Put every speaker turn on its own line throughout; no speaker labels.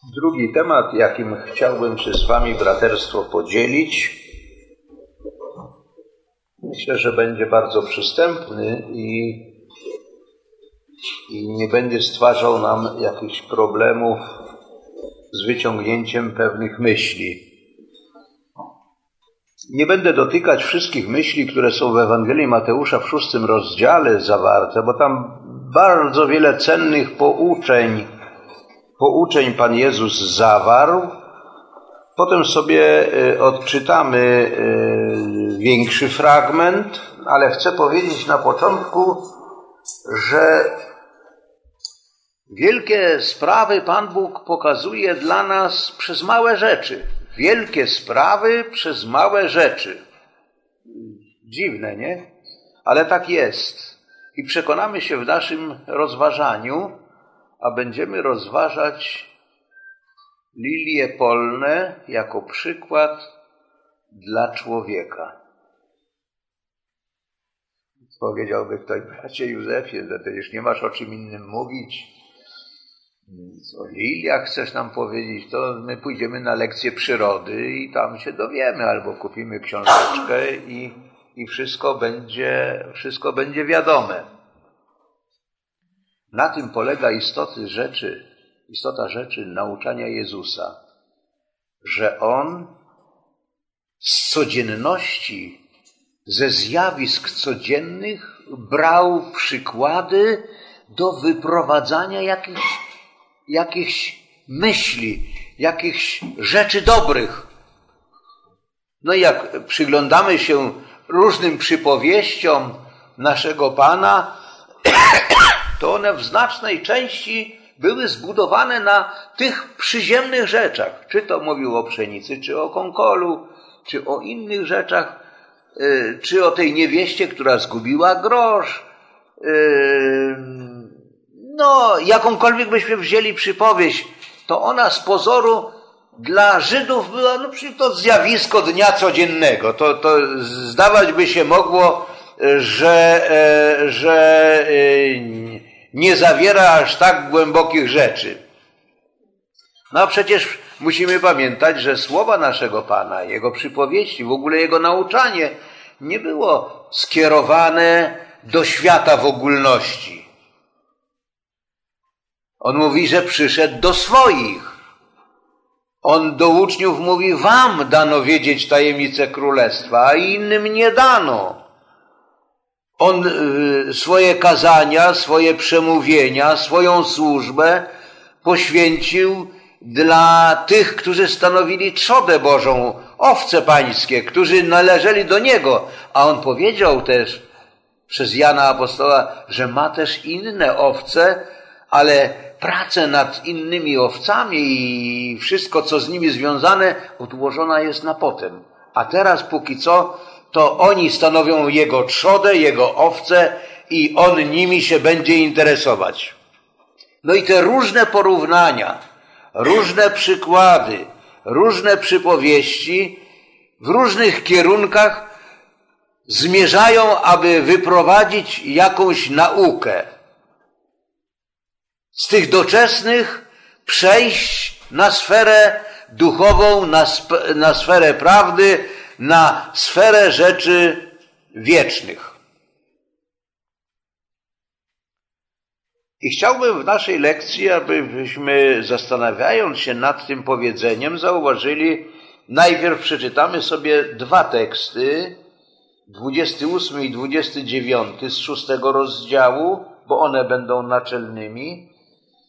Drugi temat, jakim chciałbym się z wami braterstwo podzielić, myślę, że będzie bardzo przystępny i nie będzie stwarzał nam jakichś problemów z wyciągnięciem pewnych myśli. Nie będę dotykać wszystkich myśli, które są w Ewangelii Mateusza w 6 rozdziale zawarte, bo tam bardzo wiele cennych pouczeń Pan Jezus zawarł. Potem sobie odczytamy większy fragment, ale chcę powiedzieć na początku, że wielkie sprawy Pan Bóg pokazuje dla nas przez małe rzeczy. Wielkie sprawy przez małe rzeczy. Dziwne, nie? Ale tak jest. I przekonamy się w naszym rozważaniu, a będziemy rozważać lilie polne jako przykład dla człowieka. Powiedziałby ktoś: bracie Józefie, że ty już nie masz o czym innym mówić. O liliach chcesz nam powiedzieć, to my pójdziemy na lekcję przyrody i tam się dowiemy, albo kupimy książeczkę i wszystko będzie wiadome. Na tym polega istota rzeczy nauczania Jezusa, że On z codzienności, ze zjawisk codziennych brał przykłady do wyprowadzania jakichś myśli, jakichś rzeczy dobrych. No i jak przyglądamy się różnym przypowieściom naszego Pana, to one w znacznej części były zbudowane na tych przyziemnych rzeczach. Czy to mówił o pszenicy, czy o konkolu, czy o innych rzeczach, czy o tej niewieście, która zgubiła grosz. No, jakąkolwiek byśmy wzięli przypowieść, to ona z pozoru dla Żydów była, to zjawisko dnia codziennego. To zdawać by się mogło, że nie zawiera aż tak głębokich rzeczy. No a przecież musimy pamiętać, że słowa naszego Pana, Jego przypowieści, w ogóle Jego nauczanie nie było skierowane do świata w ogólności. On mówi, że przyszedł do swoich. On do uczniów mówi: wam dano wiedzieć tajemnicę królestwa, a innym nie dano. On swoje kazania, swoje przemówienia, swoją służbę poświęcił dla tych, którzy stanowili trzodę Bożą, owce pańskie, którzy należeli do Niego. A On powiedział też przez Jana Apostoła, że ma też inne owce, ale pracę nad innymi owcami i wszystko, co z nimi związane, odłożona jest na potem. A teraz póki co, to oni stanowią Jego trzodę, Jego owce i On nimi się będzie interesować. No i te różne porównania, różne przykłady, różne przypowieści w różnych kierunkach zmierzają, aby wyprowadzić jakąś naukę. Z tych doczesnych przejść na sferę duchową, na sferę prawdy, na sferę rzeczy wiecznych. I chciałbym w naszej lekcji, abyśmy, zastanawiając się nad tym powiedzeniem, zauważyli, najpierw przeczytamy sobie dwa teksty, 28 i 29 z 6 rozdziału, bo one będą naczelnymi.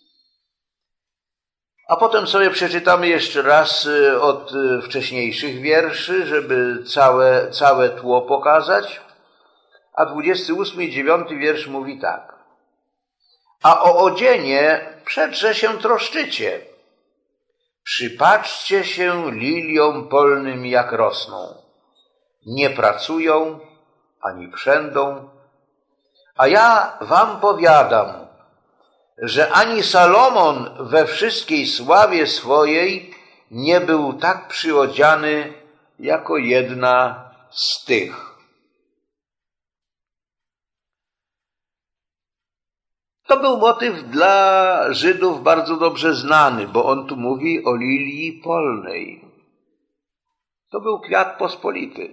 A potem sobie przeczytamy jeszcze raz od wcześniejszych wierszy, żeby całe tło pokazać. A 28 i 9 wiersz mówi tak: a o odzienie przedże się troszczycie. Przypatrzcie się liliom polnym, jak rosną. Nie pracują, ani przędą. A ja wam powiadam, że ani Salomon we wszystkiej sławie swojej nie był tak przyodziany jako jedna z tych. To był motyw dla Żydów bardzo dobrze znany, bo on tu mówi o lilii polnej. To był kwiat pospolity.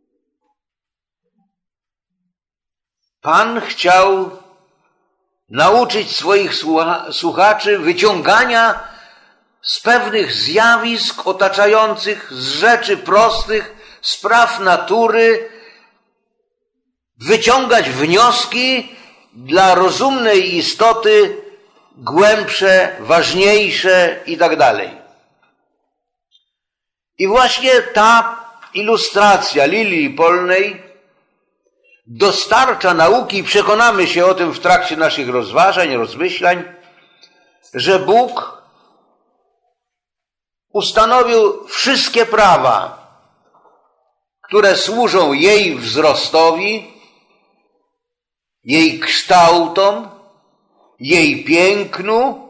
Pan chciał nauczyć swoich słuchaczy wyciągania z pewnych zjawisk otaczających, z rzeczy prostych, spraw natury, wyciągać wnioski dla rozumnej istoty głębsze, ważniejsze i tak dalej. I właśnie ta ilustracja lilii polnej dostarcza nauki i przekonamy się o tym w trakcie naszych rozważań, rozmyślań, że Bóg ustanowił wszystkie prawa, które służą jej wzrostowi, jej kształtom, jej pięknu,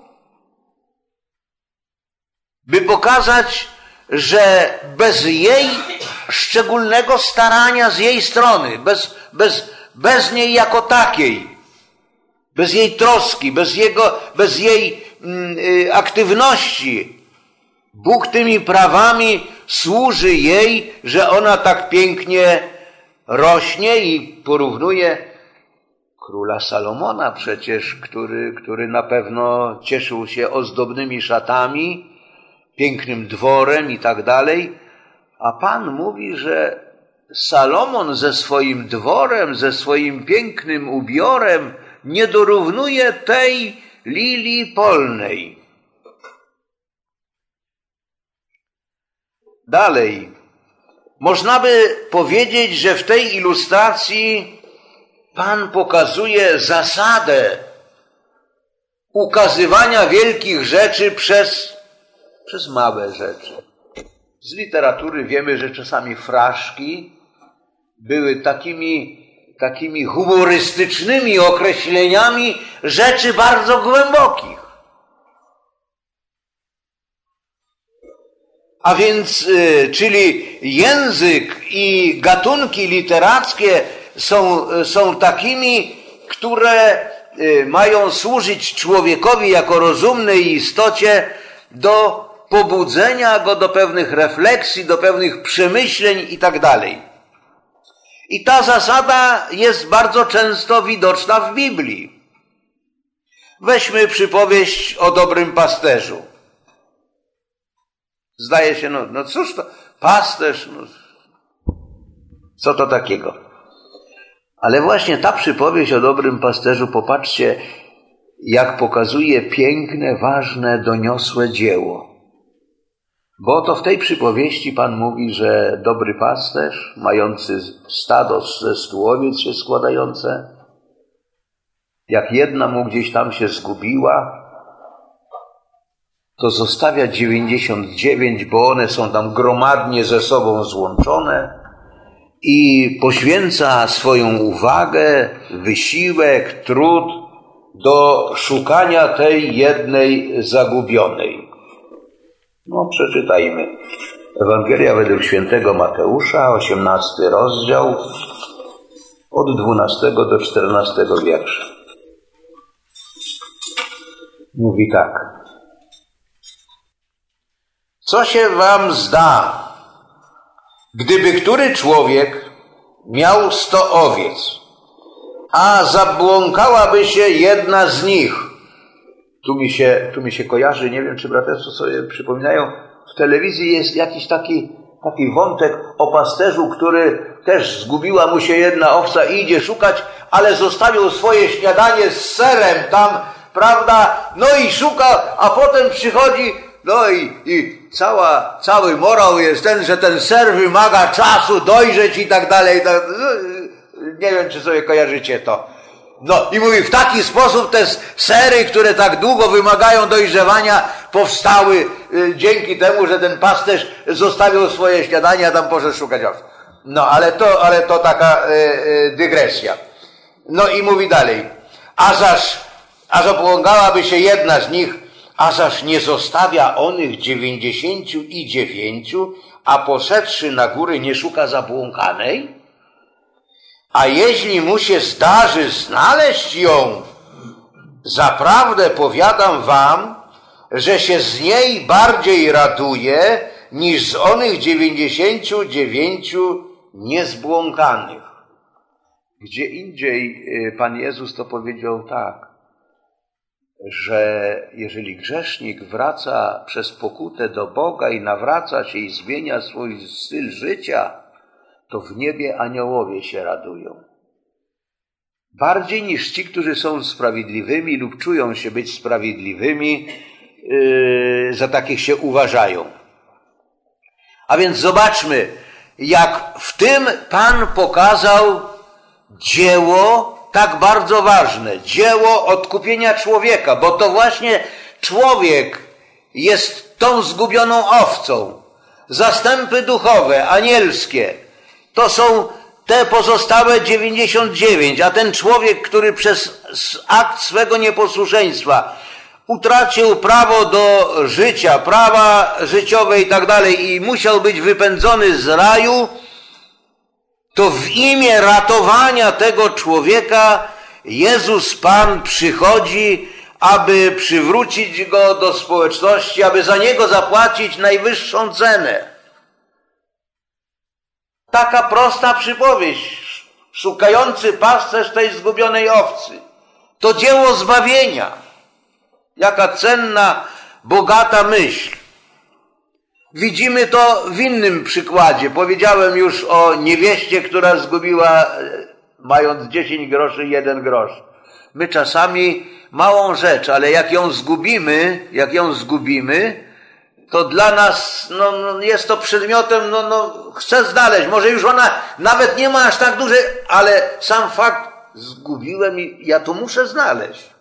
by pokazać, że bez jej szczególnego starania z jej strony, bez niej jako takiej, bez jej troski, bez jej aktywności, Bóg tymi prawami służy jej, że ona tak pięknie rośnie i porównuje króla Salomona przecież, który na pewno cieszył się ozdobnymi szatami, pięknym dworem i tak dalej, a Pan mówi, że Salomon ze swoim dworem, ze swoim pięknym ubiorem nie dorównuje tej lilii polnej. Dalej, można by powiedzieć, że w tej ilustracji Pan pokazuje zasadę ukazywania wielkich rzeczy przez małe rzeczy. Z literatury wiemy, że czasami fraszki były takimi humorystycznymi określeniami rzeczy bardzo głębokich. A więc, czyli język i gatunki literackie są takimi, które mają służyć człowiekowi jako rozumnej istocie do pobudzenia go do pewnych refleksji, do pewnych przemyśleń i tak dalej. I ta zasada jest bardzo często widoczna w Biblii. Weźmy przypowieść o dobrym pasterzu. Zdaje się, no cóż to, pasterz, co to takiego? Ale właśnie ta przypowieść o dobrym pasterzu, popatrzcie, jak pokazuje piękne, ważne, doniosłe dzieło. Bo oto w tej przypowieści Pan mówi, że dobry pasterz, mający stado ze 100 owiec się składające, jak jedna mu gdzieś tam się zgubiła, to zostawia 99, bo one są tam gromadnie ze sobą złączone i poświęca swoją uwagę, wysiłek, trud do szukania tej jednej zagubionej. No, przeczytajmy. Ewangelia według świętego Mateusza, 18 rozdział, od 12 do 14 wiersza. Mówi tak. Co się wam zda, gdyby który człowiek miał 100 owiec, a zabłąkałaby się jedna z nich? Tu mi się kojarzy, nie wiem, czy braterstwo sobie przypominają, w telewizji jest jakiś taki wątek o pasterzu, który też zgubiła mu się jedna owca i idzie szukać, ale zostawił swoje śniadanie z serem tam, prawda, no i szuka, a potem przychodzi, no i cały morał jest ten, że ten ser wymaga czasu dojrzeć i tak dalej. Nie wiem, czy sobie kojarzycie to. No i mówi, w taki sposób te sery, które tak długo wymagają dojrzewania, powstały dzięki temu, że ten pasterz zostawił swoje śniadanie, a tam poszedł szukać owc. No, ale to taka dygresja. No i mówi dalej. A zabłąkałaby się jedna z nich, a zaś nie zostawia onych 99, a poszedłszy na góry nie szuka zabłąkanej? A jeśli mu się zdarzy znaleźć ją, Zaprawdę powiadam wam, że się z niej bardziej raduje, niż z onych 99 niezbłąkanych. Gdzie indziej Pan Jezus to powiedział tak, że jeżeli grzesznik wraca przez pokutę do Boga i nawraca się i zmienia swój styl życia, to w niebie aniołowie się radują. Bardziej niż ci, którzy są sprawiedliwymi lub czują się być sprawiedliwymi, za takich się uważają. A więc zobaczmy, jak w tym Pan pokazał dzieło tak bardzo ważne, dzieło odkupienia człowieka, bo to właśnie człowiek jest tą zgubioną owcą. Zastępy duchowe, anielskie, to są te pozostałe 99, a ten człowiek, który przez akt swego nieposłuszeństwa utracił prawo do życia, prawa życiowe i tak dalej i musiał być wypędzony z raju, to w imię ratowania tego człowieka Jezus Pan przychodzi, aby przywrócić go do społeczności, aby za niego zapłacić najwyższą cenę. Taka prosta przypowieść. Szukający pasterz tej zgubionej owcy. To dzieło zbawienia. Jaka cenna, bogata myśl. Widzimy to w innym przykładzie. Powiedziałem już o niewieście, która zgubiła, mając 10 groszy, 1 grosz. My czasami małą rzecz, ale jak ją zgubimy, to dla nas jest to przedmiotem, chcę znaleźć. Może już ona nawet nie ma aż tak dużej, ale sam fakt zgubiłem i ja to muszę znaleźć.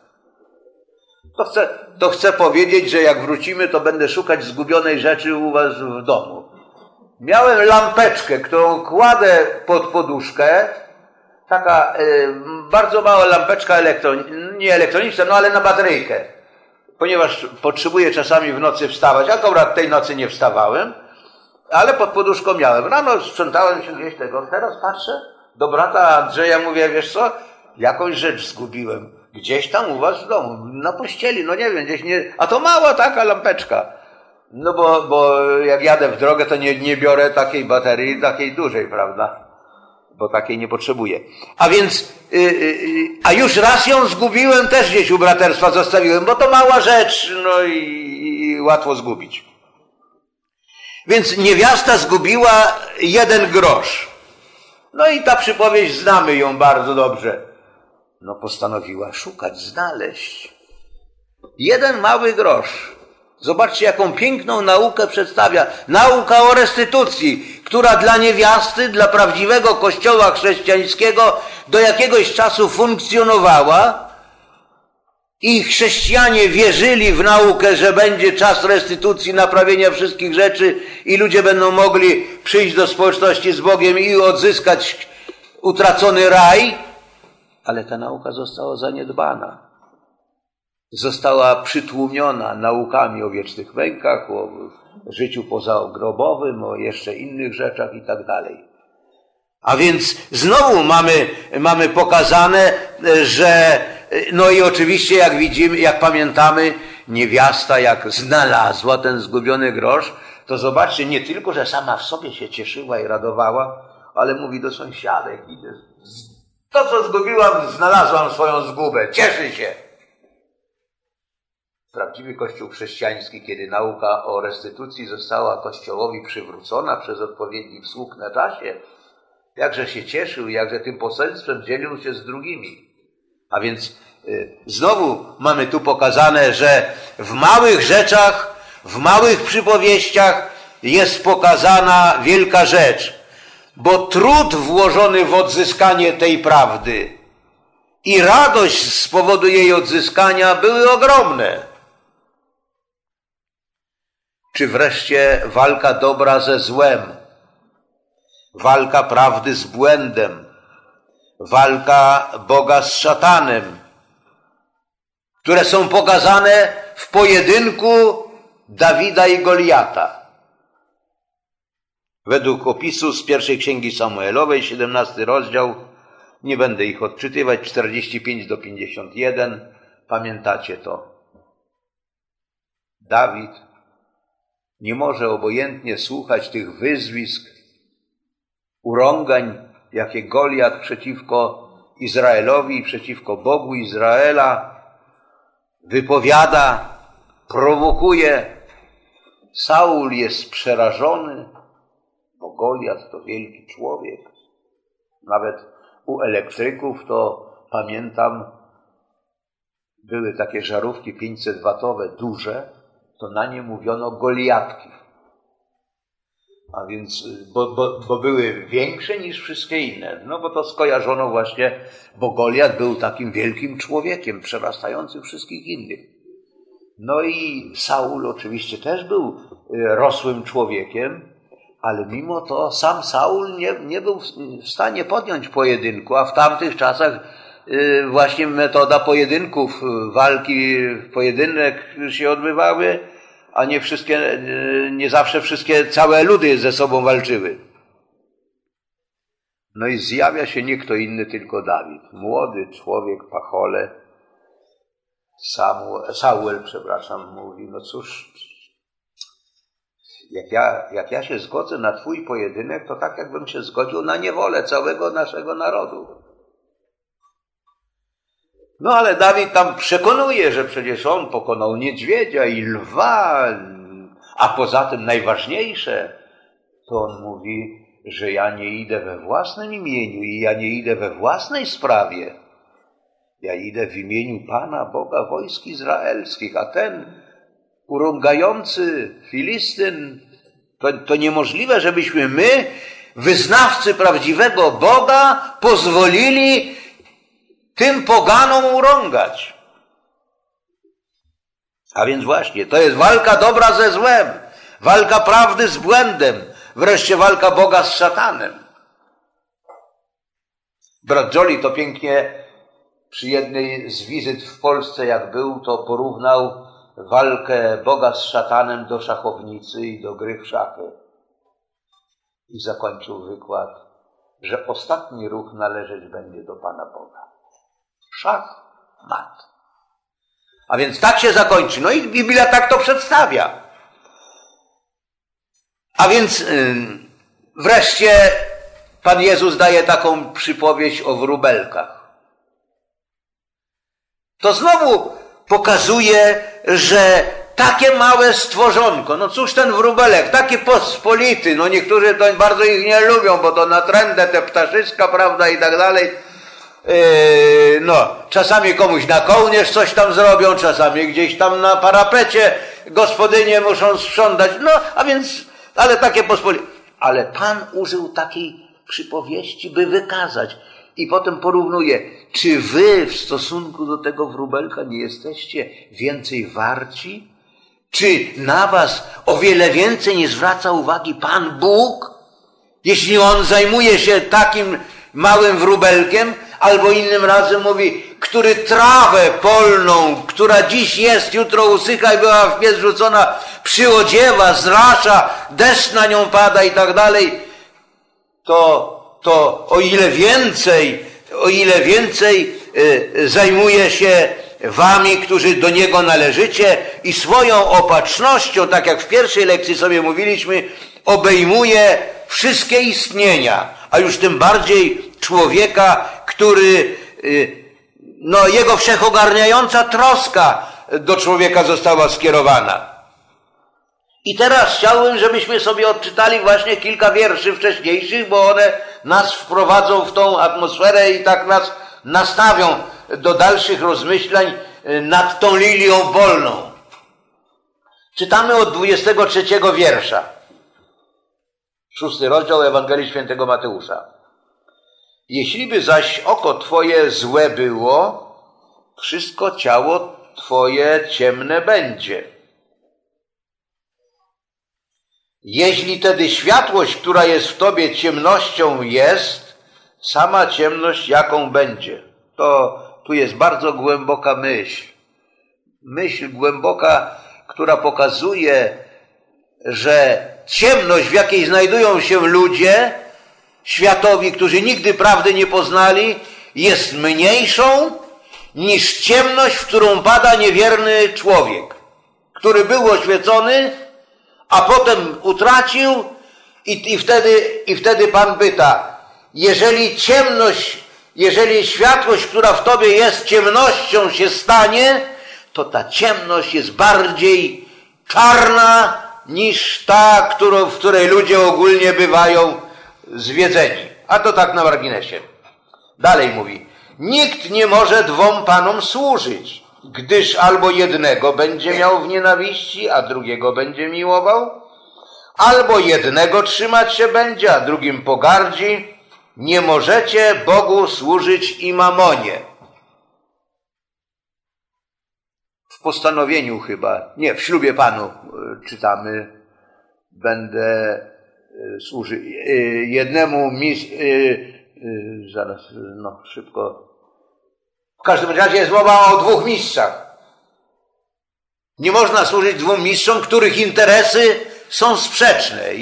To chcę powiedzieć, że jak wrócimy, to będę szukać zgubionej rzeczy u was w domu. Miałem lampeczkę, którą kładę pod poduszkę, taka bardzo mała lampeczka nie elektroniczna, ale na bateryjkę. Ponieważ potrzebuję czasami w nocy wstawać. Akurat tej nocy nie wstawałem, ale pod poduszką miałem. Rano sprzątałem się gdzieś tego. Teraz patrzę do brata Andrzeja, mówię, wiesz co, jakąś rzecz zgubiłem. Gdzieś tam u was w domu, na pościeli, nie wiem, gdzieś nie... A to mała taka lampeczka. Bo jak jadę w drogę, to nie biorę takiej baterii, takiej dużej, prawda? Bo takiej nie potrzebuję. A więc, a już raz ją zgubiłem, też gdzieś u braterstwa zostawiłem, bo to mała rzecz, i łatwo zgubić. Więc niewiasta zgubiła 1 grosz. I ta przypowieść, znamy ją bardzo dobrze. Postanowiła szukać, znaleźć. 1 mały grosz. Zobaczcie, jaką piękną naukę przedstawia. Nauka o restytucji, która dla niewiasty, dla prawdziwego kościoła chrześcijańskiego do jakiegoś czasu funkcjonowała i chrześcijanie wierzyli w naukę, że będzie czas restytucji, naprawienia wszystkich rzeczy i ludzie będą mogli przyjść do społeczności z Bogiem i odzyskać utracony raj, ale ta nauka została zaniedbana. Została przytłumiona naukami o wiecznych mękach, o życiu pozagrobowym, o jeszcze innych rzeczach i tak dalej. A więc znowu mamy pokazane, że i oczywiście jak widzimy, jak pamiętamy, niewiasta jak znalazła ten zgubiony grosz, to zobaczcie, nie tylko, że sama w sobie się cieszyła i radowała, ale mówi do sąsiadek, idzie, to co zgubiłam, znalazłam swoją zgubę, cieszy się. Prawdziwy Kościół chrześcijański, kiedy nauka o restytucji została Kościołowi przywrócona przez odpowiedni wsłuch na czasie, jakże się cieszył, jakże tym poselstwem dzielił się z drugimi. A więc znowu mamy tu pokazane, że w małych rzeczach, w małych przypowieściach jest pokazana wielka rzecz, bo trud włożony w odzyskanie tej prawdy i radość z powodu jej odzyskania były ogromne. Czy wreszcie walka dobra ze złem, walka prawdy z błędem, walka Boga z szatanem, które są pokazane w pojedynku Dawida i Goliata. Według opisu z pierwszej księgi Samuelowej, 17 rozdział, nie będę ich odczytywać, 45 do 51, Pamiętacie to? Dawid nie może obojętnie słuchać tych wyzwisk, urągań, jakie Goliat przeciwko Izraelowi i przeciwko Bogu Izraela wypowiada, prowokuje. Saul jest przerażony, bo Goliat to wielki człowiek. Nawet u elektryków to pamiętam, były takie żarówki 500-watowe, duże, to na nie mówiono Goliatki. A więc, bo były większe niż wszystkie inne. No bo to skojarzono właśnie, bo Goliat był takim wielkim człowiekiem, przerastającym wszystkich innych. No i Saul oczywiście też był rosłym człowiekiem, ale mimo to sam Saul nie był w stanie podjąć pojedynku, a w tamtych czasach właśnie metoda pojedynków, walki, pojedynek się odbywały, a nie zawsze wszystkie, całe ludy ze sobą walczyły. No i zjawia się nie kto inny, tylko Dawid. Młody człowiek, pachole. Samuel, mówi, no cóż, jak ja się zgodzę na twój pojedynek, to tak jakbym się zgodził na niewolę całego naszego narodu. No ale Dawid tam przekonuje, że przecież on pokonał niedźwiedzia i lwa, a poza tym najważniejsze, to on mówi, że ja nie idę we własnym imieniu i ja nie idę we własnej sprawie. Ja idę w imieniu Pana, Boga wojsk izraelskich, a ten urągający Filistyn, to niemożliwe, żebyśmy my, wyznawcy prawdziwego Boga, pozwolili tym poganom urągać. A więc właśnie, to jest walka dobra ze złem, walka prawdy z błędem, wreszcie walka Boga z szatanem. Brat Jolie to pięknie przy jednej z wizyt w Polsce, jak był, to porównał walkę Boga z szatanem do szachownicy i do gry w szachy. I zakończył wykład, że ostatni ruch należeć będzie do Pana Boga. Szach, mat. A więc tak się zakończy. No i Biblia tak to przedstawia. A więc wreszcie Pan Jezus daje taką przypowieść o wróbelkach. To znowu pokazuje, że takie małe stworzonko, no cóż ten wróbelek, taki pospolity, no niektórzy to bardzo ich nie lubią, bo to na trendę te ptaszyska, prawda, i tak dalej. No, czasami komuś na kołnierz coś tam zrobią, czasami gdzieś tam na parapecie gospodynie muszą sprzątać, no, a więc, ale takie pospolite. Ale Pan użył takiej przypowieści, by wykazać. I potem porównuje, czy wy w stosunku do tego wróbelka nie jesteście więcej warci? Czy na was o wiele więcej nie zwraca uwagi Pan Bóg? Jeśli On zajmuje się takim małym wróbelkiem, albo innym razem mówi, który trawę polną, która dziś jest, jutro usycha i była w piec rzucona, przyodziewa, zrasza, deszcz na nią pada i tak dalej, to o ile więcej zajmuje się wami, którzy do Niego należycie i swoją opatrznością, tak jak w pierwszej lekcji sobie mówiliśmy, obejmuje wszystkie istnienia, a już tym bardziej człowieka, który, no jego wszechogarniająca troska do człowieka została skierowana. I teraz chciałbym, żebyśmy sobie odczytali właśnie kilka wierszy wcześniejszych, bo one nas wprowadzą w tą atmosferę i tak nas nastawią do dalszych rozmyślań nad tą lilią wolną. Czytamy od 23 wiersza. 6 rozdział Ewangelii Świętego Mateusza. Jeśliby zaś oko twoje złe było, wszystko ciało twoje ciemne będzie. Jeśli tedy światłość, która jest w tobie ciemnością jest, sama ciemność jaką będzie. To tu jest bardzo głęboka myśl. Myśl głęboka, która pokazuje, że ciemność, w jakiej znajdują się ludzie światowi, którzy nigdy prawdy nie poznali, jest mniejszą niż ciemność, w którą pada niewierny człowiek, który był oświecony, a potem utracił i wtedy Pan pyta, jeżeli światłość, która w tobie jest, ciemnością się stanie, to ta ciemność jest bardziej czarna niż ta, w której ludzie ogólnie bywają zwiedzeni. A to tak na marginesie. Dalej mówi, nikt nie może dwom panom służyć, gdyż albo jednego będzie miał w nienawiści, a drugiego będzie miłował, albo jednego trzymać się będzie, a drugim pogardzi. Nie możecie Bogu służyć i mamonie. W postanowieniu chyba, nie, w ślubie Panu czytamy, będę służył jednemu zaraz, szybko. W każdym razie jest mowa o dwóch mistrzach. Nie można służyć dwóm mistrzom, których interesy są sprzeczne.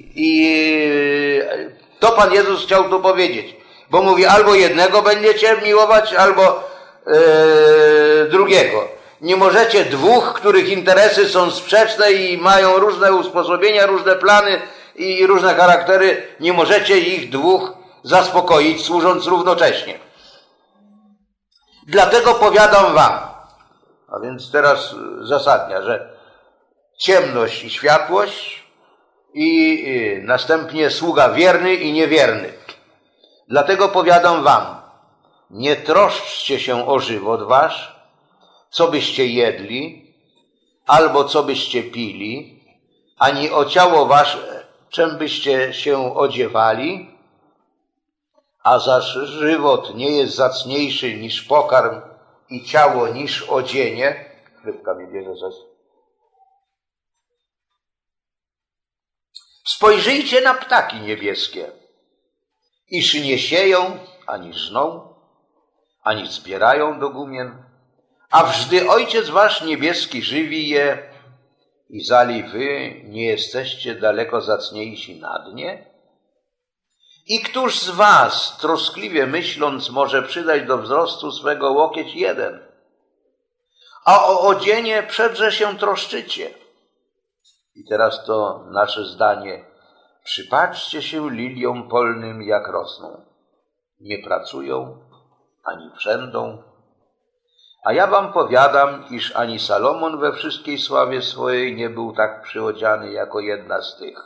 To Pan Jezus chciał tu powiedzieć. Bo mówi, albo jednego będziecie miłować, albo drugiego. Nie możecie dwóch, których interesy są sprzeczne i mają różne usposobienia, różne plany i różne charaktery, nie możecie ich dwóch zaspokoić, służąc równocześnie. Dlatego powiadam wam, a więc teraz zasadnia, że ciemność i światłość i następnie sługa wierny i niewierny. Dlatego powiadam wam, nie troszczcie się o żywot wasz, co byście jedli, albo co byście pili, ani o ciało wasze, czym byście się odziewali, a zaś żywot nie jest zacniejszy niż pokarm i ciało niż odzienie. Chlebka mi bierze coś. Spojrzyjcie na ptaki niebieskie, iż nie sieją, ani żną, ani zbierają do gumien, a wżdy Ojciec wasz niebieski żywi je, i zali wy nie jesteście daleko zacniejsi nad nie? I któż z was, troskliwie myśląc, może przydać do wzrostu swego łokieć jeden? A o odzienie przedże się troszczycie. I teraz to nasze zdanie. Przypatrzcie się liliom polnym, jak rosną. Nie pracują, ani przędą. A ja wam powiadam, iż ani Salomon we wszystkiej sławie swojej nie był tak przyodziany jako jedna z tych.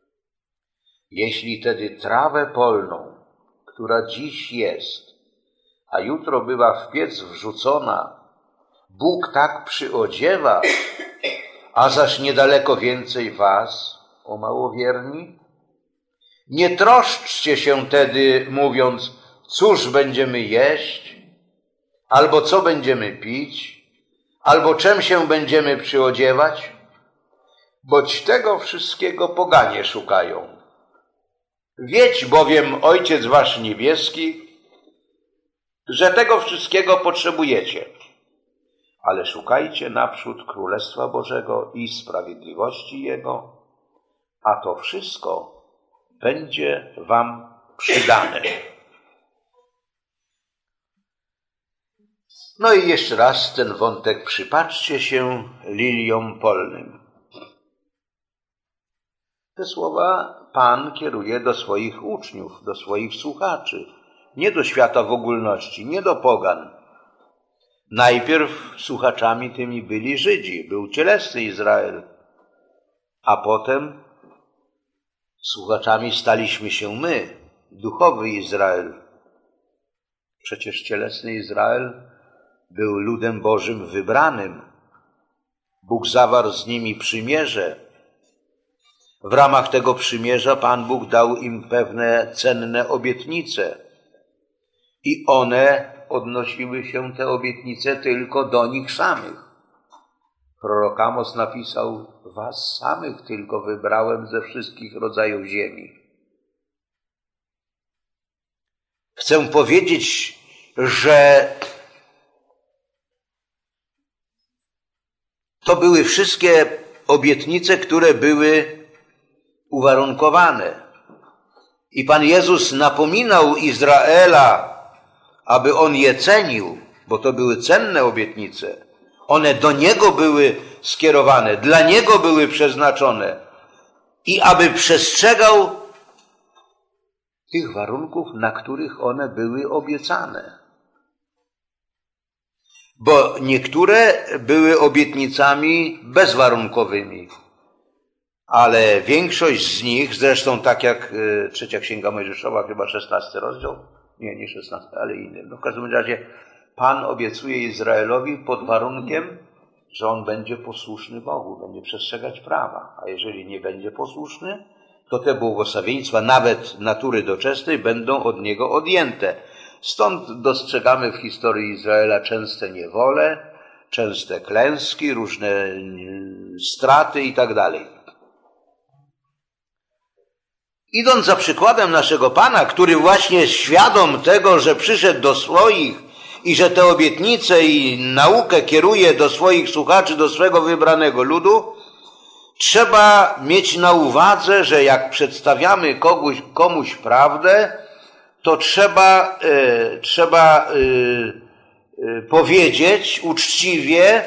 Jeśli tedy trawę polną, która dziś jest, a jutro bywa w piec wrzucona, Bóg tak przyodziewa, a zaś niedaleko więcej was, o małowierni? Nie troszczcie się tedy, mówiąc, cóż będziemy jeść, albo co będziemy pić, albo czym się będziemy przyodziewać, boć tego wszystkiego poganie szukają. Wiedź bowiem, Ojciec wasz niebieski, że tego wszystkiego potrzebujecie. Ale szukajcie naprzód Królestwa Bożego i sprawiedliwości Jego, a to wszystko będzie wam przydane. No i jeszcze raz ten wątek, przypatrzcie się liliom polnym. Te słowa Pan kieruje do swoich uczniów, do swoich słuchaczy, nie do świata w ogólności, nie do pogan. Najpierw słuchaczami tymi byli Żydzi, był cielesny Izrael, a potem słuchaczami staliśmy się my, duchowy Izrael. Przecież cielesny Izrael był ludem Bożym wybranym. Bóg zawarł z nimi przymierze. W ramach tego przymierza Pan Bóg dał im pewne cenne obietnice i one odnosiły się, te obietnice, tylko do nich samych. Prorok Amos napisał, was samych tylko wybrałem ze wszystkich rodzajów ziemi. Chcę powiedzieć, że to były wszystkie obietnice, które były uwarunkowane. I Pan Jezus napominał Izraela, aby on je cenił, bo to były cenne obietnice. One do Niego były skierowane, dla Niego były przeznaczone. I aby przestrzegał tych warunków, na których one były obiecane. Bo niektóre były obietnicami bezwarunkowymi, ale większość z nich, zresztą tak jak Trzecia Księga Mojżeszowa, chyba 16 rozdział, nie 16, ale inny. No w każdym razie Pan obiecuje Izraelowi pod warunkiem, że on będzie posłuszny Bogu, będzie przestrzegać prawa, a jeżeli nie będzie posłuszny, to te błogosławieństwa, nawet natury doczesnej, będą od niego odjęte. Stąd dostrzegamy w historii Izraela częste niewole, częste klęski, różne straty i tak dalej. Idąc za przykładem naszego Pana, który właśnie świadom tego, że przyszedł do swoich i że te obietnice i naukę kieruje do swoich słuchaczy, do swego wybranego ludu, trzeba mieć na uwadze, że jak przedstawiamy komuś prawdę, to trzeba powiedzieć uczciwie,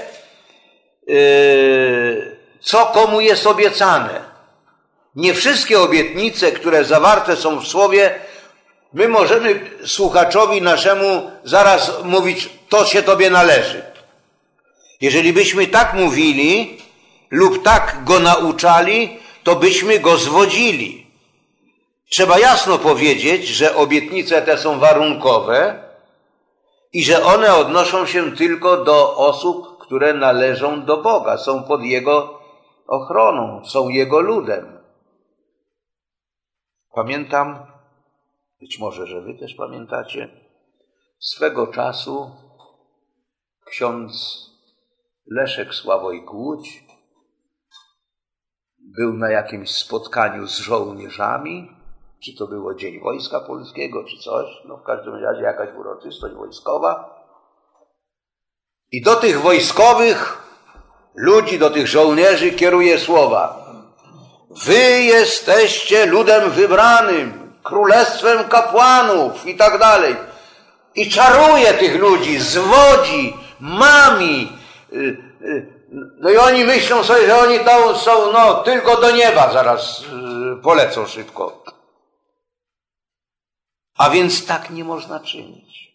co komu jest obiecane. Nie wszystkie obietnice, które zawarte są w Słowie, my możemy słuchaczowi naszemu zaraz mówić, to się Tobie należy. Jeżeli byśmy tak mówili lub tak go nauczali, to byśmy go zwodzili. Trzeba jasno powiedzieć, że obietnice te są warunkowe i że one odnoszą się tylko do osób, które należą do Boga, są pod Jego ochroną, są Jego ludem. Pamiętam, być może, że wy też pamiętacie, swego czasu ksiądz Leszek Sławoj Głódź był na jakimś spotkaniu z żołnierzami, czy to było Dzień Wojska Polskiego, czy coś, no w każdym razie jakaś uroczystość wojskowa. I do tych wojskowych ludzi, do tych żołnierzy kieruje słowa. Wy jesteście ludem wybranym, królestwem kapłanów i tak dalej. I czaruje tych ludzi, zwodzi, mami. No i oni myślą sobie, że oni tam są, no tylko do nieba zaraz polecą szybko. A więc tak nie można czynić.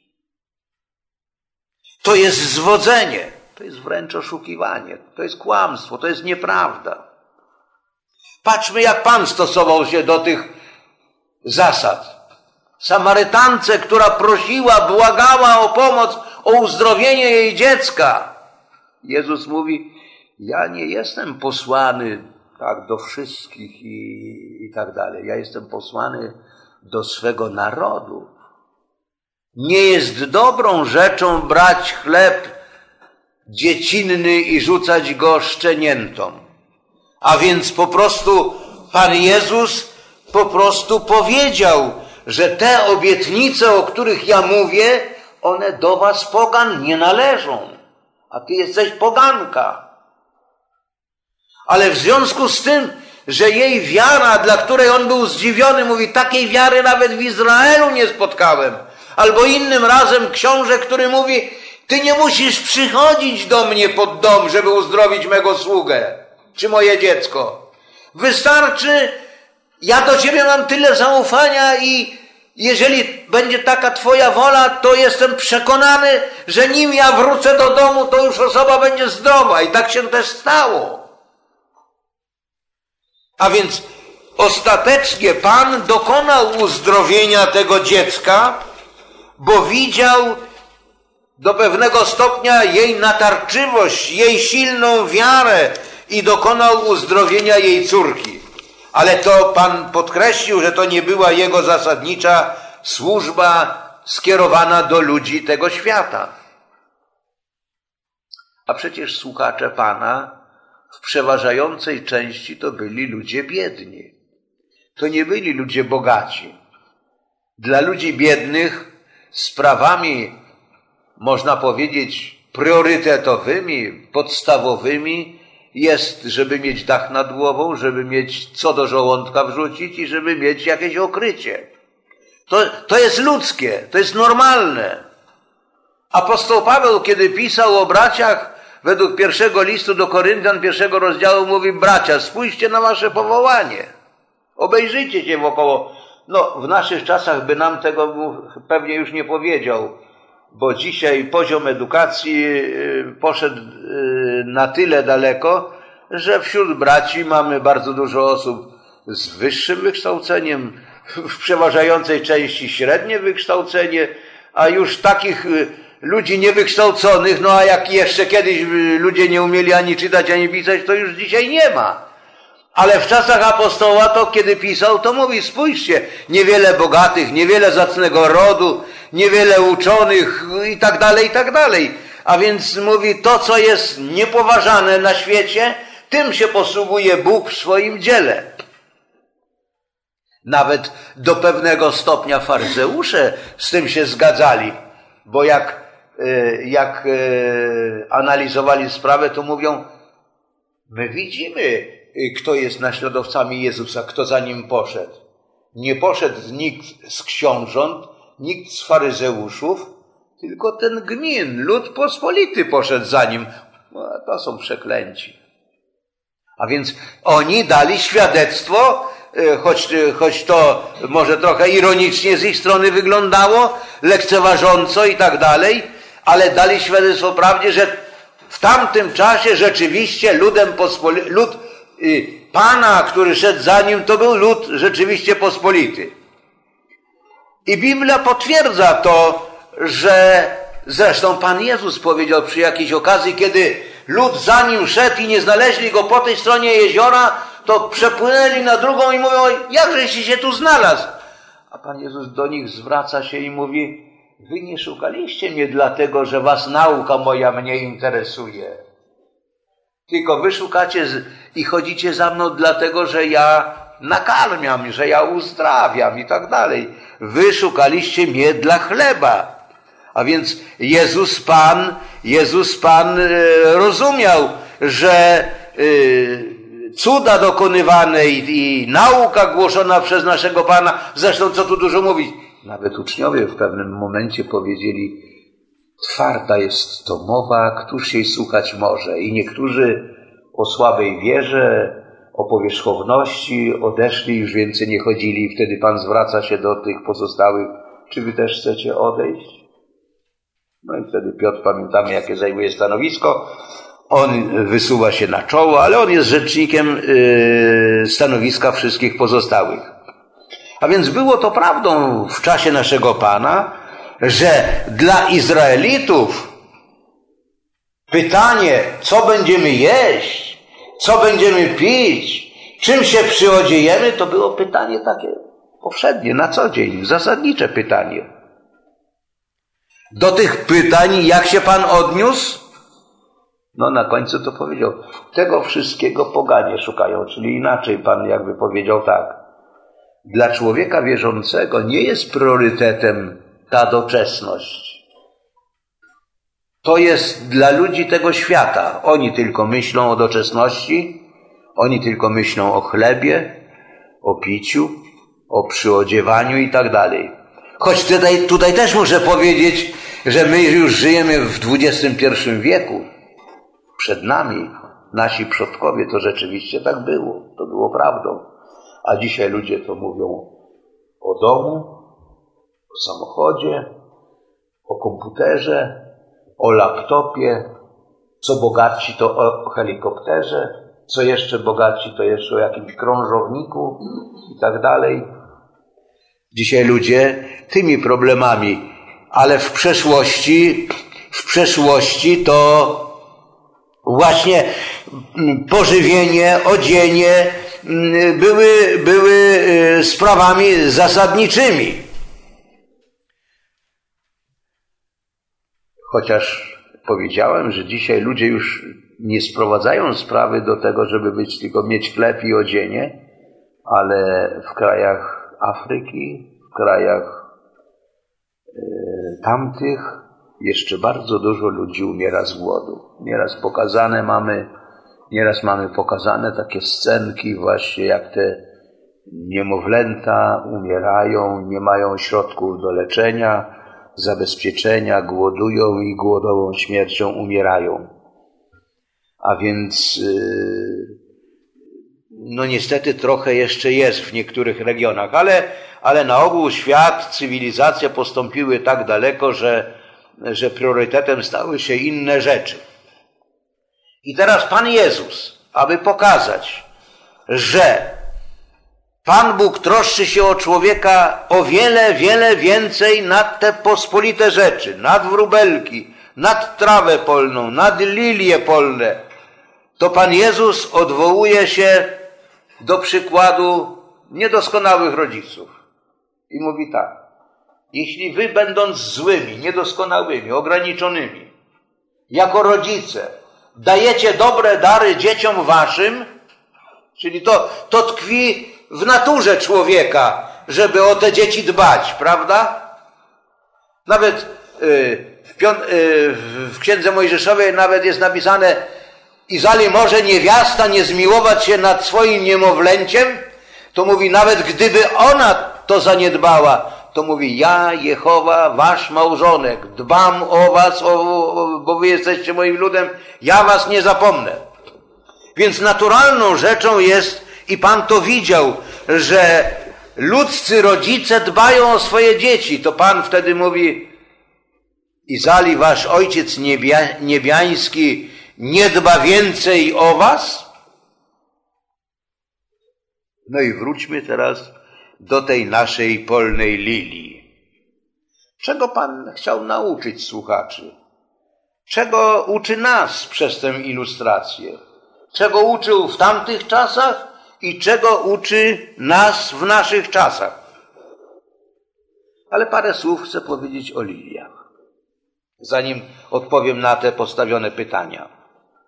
To jest zwodzenie, to jest wręcz oszukiwanie, to jest kłamstwo, to jest nieprawda. Patrzmy, jak Pan stosował się do tych zasad. Samarytance, która prosiła, błagała o pomoc, o uzdrowienie jej dziecka. Jezus mówi, ja nie jestem posłany tak do wszystkich i tak dalej. Ja jestem posłany do swego narodu. Nie jest dobrą rzeczą brać chleb dziecinny i rzucać go szczeniętom. A więc po prostu Pan Jezus po prostu powiedział, że te obietnice, o których ja mówię, one do was pogan nie należą. A ty jesteś poganka. Ale w związku z tym, że jej wiara, dla której on był zdziwiony, mówi, takiej wiary nawet w Izraelu nie spotkałem. Albo innym razem książę, który mówi, ty nie musisz przychodzić do mnie pod dom, żeby uzdrowić mego sługę, czy moje dziecko. Wystarczy, ja do ciebie mam tyle zaufania i jeżeli będzie taka twoja wola, to jestem przekonany, że nim ja wrócę do domu, to już osoba będzie zdrowa. I tak się też stało. A więc ostatecznie Pan dokonał uzdrowienia tego dziecka, bo widział do pewnego stopnia jej natarczywość, jej silną wiarę i dokonał uzdrowienia jej córki. Ale to Pan podkreślił, że to nie była jego zasadnicza służba skierowana do ludzi tego świata. A przecież słuchacze Pana w przeważającej części to byli ludzie biedni. To nie byli ludzie bogaci. Dla ludzi biednych sprawami, można powiedzieć, priorytetowymi, podstawowymi jest, żeby mieć dach nad głową, żeby mieć co do żołądka wrzucić i żeby mieć jakieś okrycie. To jest ludzkie, to jest normalne. Apostoł Paweł, kiedy pisał o braciach, według pierwszego listu do Koryntian, 1 rozdziału, mówi: bracia, spójrzcie na wasze powołanie. Obejrzyjcie się wokoło. No, w naszych czasach by nam tego pewnie już nie powiedział, bo dzisiaj poziom edukacji poszedł na tyle daleko, że wśród braci mamy bardzo dużo osób z wyższym wykształceniem, w przeważającej części średnie wykształcenie, a już takich ludzi niewykształconych, no a jak jeszcze kiedyś ludzie nie umieli ani czytać, ani pisać, to już dzisiaj nie ma. Ale w czasach apostoła to, kiedy pisał, to mówi: spójrzcie, niewiele bogatych, niewiele zacnego rodu, niewiele uczonych i tak dalej, i tak dalej. A więc mówi, to co jest niepoważane na świecie, tym się posługuje Bóg w swoim dziele. Nawet do pewnego stopnia faryzeusze z tym się zgadzali, bo jak analizowali sprawę, to mówią: my widzimy, kto jest naśladowcami Jezusa, kto za nim poszedł. Nie poszedł nikt z książąt, nikt z faryzeuszów, tylko ten gmin, lud pospolity poszedł za nim. No, to są przeklęci. A więc oni dali świadectwo, choć to może trochę ironicznie z ich strony wyglądało, lekceważąco i tak dalej, ale dali świadectwo prawdzie, że w tamtym czasie rzeczywiście lud Pana, który szedł za nim, to był lud rzeczywiście pospolity. I Biblia potwierdza to, że zresztą Pan Jezus powiedział przy jakiejś okazji, kiedy lud za nim szedł i nie znaleźli go po tej stronie jeziora, to przepłynęli na drugą i mówią: jakżeś się tu znalazł? A Pan Jezus do nich zwraca się i mówi: wy nie szukaliście mnie dlatego, że was nauka moja mnie interesuje. Tylko wy szukacie i chodzicie za mną dlatego, że ja nakarmiam, że ja uzdrawiam i tak dalej. Wy szukaliście mnie dla chleba. A więc Jezus Pan rozumiał, że cuda dokonywane i nauka głoszona przez naszego Pana, zresztą co tu dużo mówić, nawet uczniowie w pewnym momencie powiedzieli: twarda jest to mowa, któż jej słuchać może. I niektórzy o słabej wierze, o powierzchowności odeszli, już więcej nie chodzili. I wtedy Pan zwraca się do tych pozostałych: czy wy też chcecie odejść? No i wtedy Piotr, pamiętamy jakie zajmuje stanowisko, on wysuwa się na czoło, ale on jest rzecznikiem stanowiska wszystkich pozostałych. A więc było to prawdą w czasie naszego Pana, że dla Izraelitów pytanie, co będziemy jeść, co będziemy pić, czym się przyodziejemy, to było pytanie takie powszednie, na co dzień, zasadnicze pytanie. Do tych pytań jak się Pan odniósł? No na końcu to powiedział: tego wszystkiego poganie szukają, czyli inaczej Pan jakby powiedział tak: dla człowieka wierzącego nie jest priorytetem ta doczesność. To jest dla ludzi tego świata. Oni tylko myślą o doczesności, oni tylko myślą o chlebie, o piciu, o przyodziewaniu i tak dalej. Choć tutaj też muszę powiedzieć, że my już żyjemy w XXI wieku. Przed nami nasi przodkowie to rzeczywiście tak było. To było prawdą. A dzisiaj ludzie to mówią o domu, o samochodzie, o komputerze, o laptopie. Co bogatsi to o helikopterze, co jeszcze bogatsi to jeszcze o jakimś krążowniku i tak dalej. Dzisiaj ludzie tymi problemami, ale w przeszłości to właśnie pożywienie, odzienie były sprawami zasadniczymi. Chociaż powiedziałem, że dzisiaj ludzie już nie sprowadzają sprawy do tego, żeby tylko mieć chleb i odzienie, ale w krajach Afryki, w krajach tamtych jeszcze bardzo dużo ludzi umiera z głodu. Nieraz mamy pokazane takie scenki właśnie, jak te niemowlęta umierają, nie mają środków do leczenia, zabezpieczenia, głodują i głodową śmiercią umierają. A więc no niestety trochę jeszcze jest w niektórych regionach, ale na ogół świat, cywilizacja postąpiły tak daleko, że priorytetem stały się inne rzeczy. I teraz Pan Jezus, aby pokazać, że Pan Bóg troszczy się o człowieka o wiele, wiele więcej nad te pospolite rzeczy, nad wróbelki, nad trawę polną, nad lilie polne, to Pan Jezus odwołuje się do przykładu niedoskonałych rodziców. I mówi tak: jeśli wy, będąc złymi, niedoskonałymi, ograniczonymi, jako rodzice, dajecie dobre dary dzieciom waszym, czyli to tkwi w naturze człowieka, żeby o te dzieci dbać, prawda? Nawet w Księdze Mojżeszowej nawet jest napisane: Izali może niewiasta nie zmiłować się nad swoim niemowlęciem? To mówi, nawet gdyby ona to zaniedbała, to mówi: ja, Jehowa, wasz małżonek, dbam o was, bo wy jesteście moim ludem, ja was nie zapomnę. Więc naturalną rzeczą jest, i Pan to widział, że ludzcy rodzice dbają o swoje dzieci. To Pan wtedy mówi: Izali, wasz Ojciec niebiański nie dba więcej o was? No i wróćmy teraz do tej naszej polnej lilii. Czego Pan chciał nauczyć słuchaczy? Czego uczy nas przez tę ilustrację? Czego uczył w tamtych czasach i czego uczy nas w naszych czasach? Ale parę słów chcę powiedzieć o liliach, zanim odpowiem na te postawione pytania.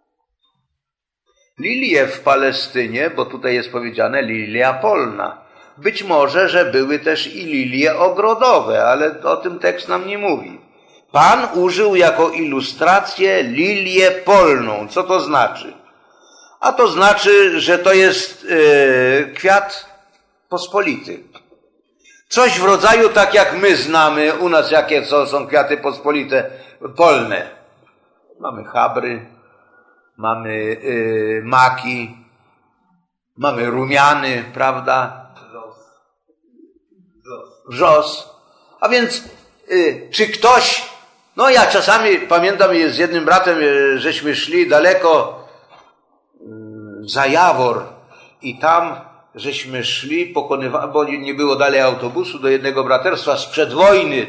Lilie w Palestynie, bo tutaj jest powiedziane lilia polna. Być może, że były też i lilie ogrodowe, ale o tym tekst nam nie mówi. Pan użył jako ilustrację lilię polną. Co to znaczy? A to znaczy, że to jest kwiat pospolity. Coś w rodzaju tak jak my znamy, u nas jakie są kwiaty pospolite, polne. Mamy chabry, mamy maki, mamy rumiany, prawda? Wrzos. A więc czy ktoś, no ja czasami pamiętam, z jednym bratem, żeśmy szli daleko za Jawor i tam żeśmy szli, bo nie było dalej autobusu, do jednego braterstwa sprzed wojny.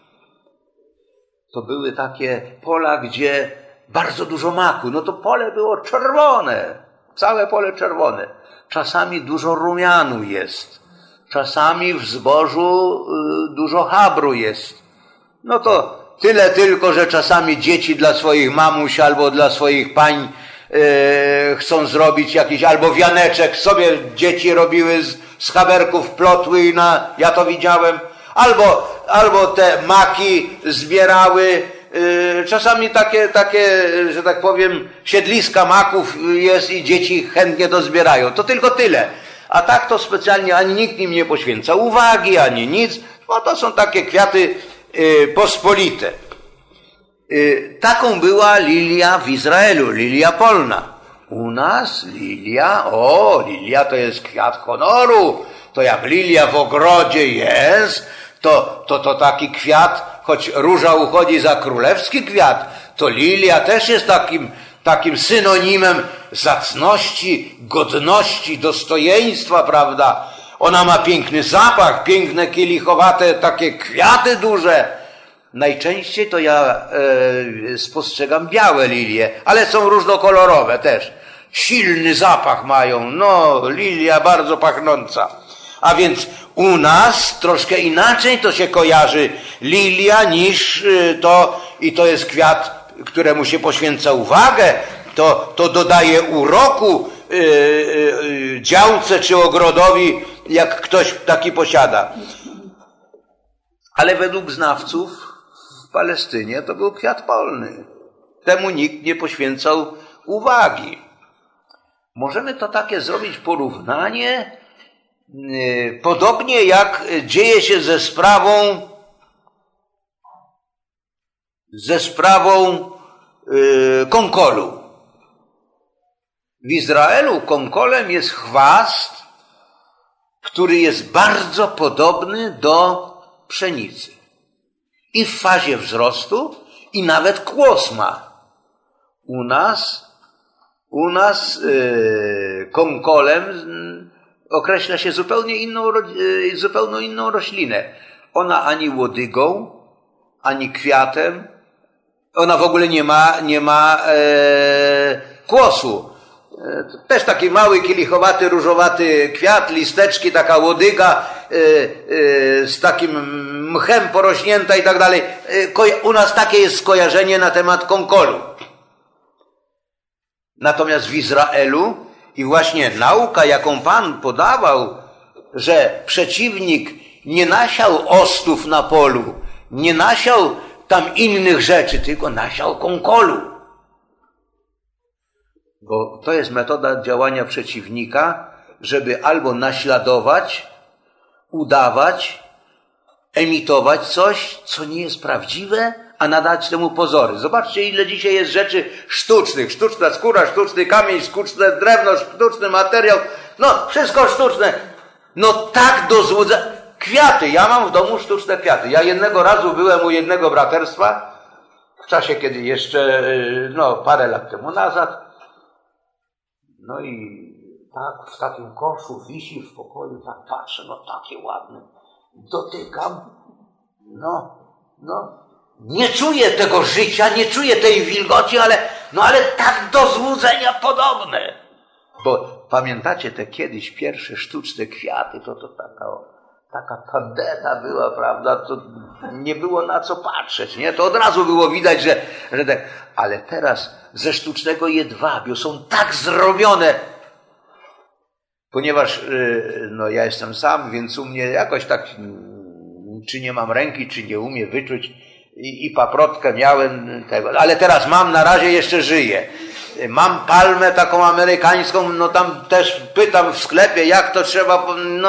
To były takie pola, gdzie bardzo dużo maku. No to pole było czerwone. Całe pole czerwone. Czasami dużo rumianu jest. Czasami w zbożu dużo chabru jest. No to tyle tylko, że czasami dzieci dla swoich mamuś albo dla swoich pań chcą zrobić jakiś, albo wianeczek sobie dzieci robiły z chaberków, plotły i ja to widziałem. Albo te maki zbierały. Czasami takie, że tak powiem, siedliska maków jest i dzieci chętnie to zbierają. To tylko tyle. A tak to specjalnie ani nikt im nie poświęca uwagi, ani nic. Bo to są takie kwiaty pospolite. Taką była lilia w Izraelu, lilia polna. U nas lilia to jest kwiat honoru. To jak lilia w ogrodzie jest, to taki kwiat, choć róża uchodzi za królewski kwiat, to lilia też jest takim synonimem zacności, godności, dostojeństwa, prawda? Ona ma piękny zapach, piękne kielichowate takie kwiaty duże. Najczęściej to ja spostrzegam białe lilie, ale są różnokolorowe też. Silny zapach mają, no lilia bardzo pachnąca. A więc u nas troszkę inaczej to się kojarzy lilia niż i to jest kwiat, któremu się poświęca uwagę, to dodaje uroku działce czy ogrodowi, jak ktoś taki posiada. Ale według znawców w Palestynie to był kwiat polny. Temu nikt nie poświęcał uwagi. Możemy to takie zrobić porównanie, podobnie jak dzieje się ze sprawą ze sprawą konkolu. W Izraelu konkolem jest chwast, który jest bardzo podobny do pszenicy. I w fazie wzrostu, i nawet kłos ma. U nas konkolem określa się zupełnie inną roślinę. Ona ani łodygą, ani kwiatem, ona w ogóle nie ma kłosu. Też taki mały, kielichowaty, różowaty kwiat, listeczki, taka łodyga z takim mchem porośnięta i tak dalej. U nas takie jest skojarzenie na temat konkolu. Natomiast w Izraelu i właśnie nauka, jaką Pan podawał, że przeciwnik nie nasiał ostów na polu, nie nasiał tam innych rzeczy, tylko nasiał konkolu. Bo to jest metoda działania przeciwnika, żeby albo naśladować, udawać, emitować coś, co nie jest prawdziwe, a nadać temu pozory. Zobaczcie, ile dzisiaj jest rzeczy sztucznych. Sztuczna skóra, sztuczny kamień, sztuczne drewno, sztuczny materiał. No, wszystko sztuczne. No tak do złudzenia. Kwiaty. Ja mam w domu sztuczne kwiaty. Ja jednego razu byłem u jednego braterstwa, w czasie, kiedy jeszcze, parę lat temu nazad. No i tak w takim koszu wisi w pokoju, tak patrzę, takie ładne. Dotykam. Nie czuję tego życia, nie czuję tej wilgoci, ale tak do złudzenia podobne. Bo pamiętacie te kiedyś pierwsze sztuczne kwiaty, to taka tandeta była, prawda, to nie było na co patrzeć, nie? To od razu było widać, że tak. Ale teraz ze sztucznego jedwabiu są tak zrobione, ponieważ ja jestem sam, więc u mnie jakoś tak, czy nie mam ręki, czy nie umiem wyczuć, i paprotkę miałem tego, ale teraz mam, na razie jeszcze żyję. Mam palmę taką amerykańską, tam też pytam w sklepie, jak to trzeba,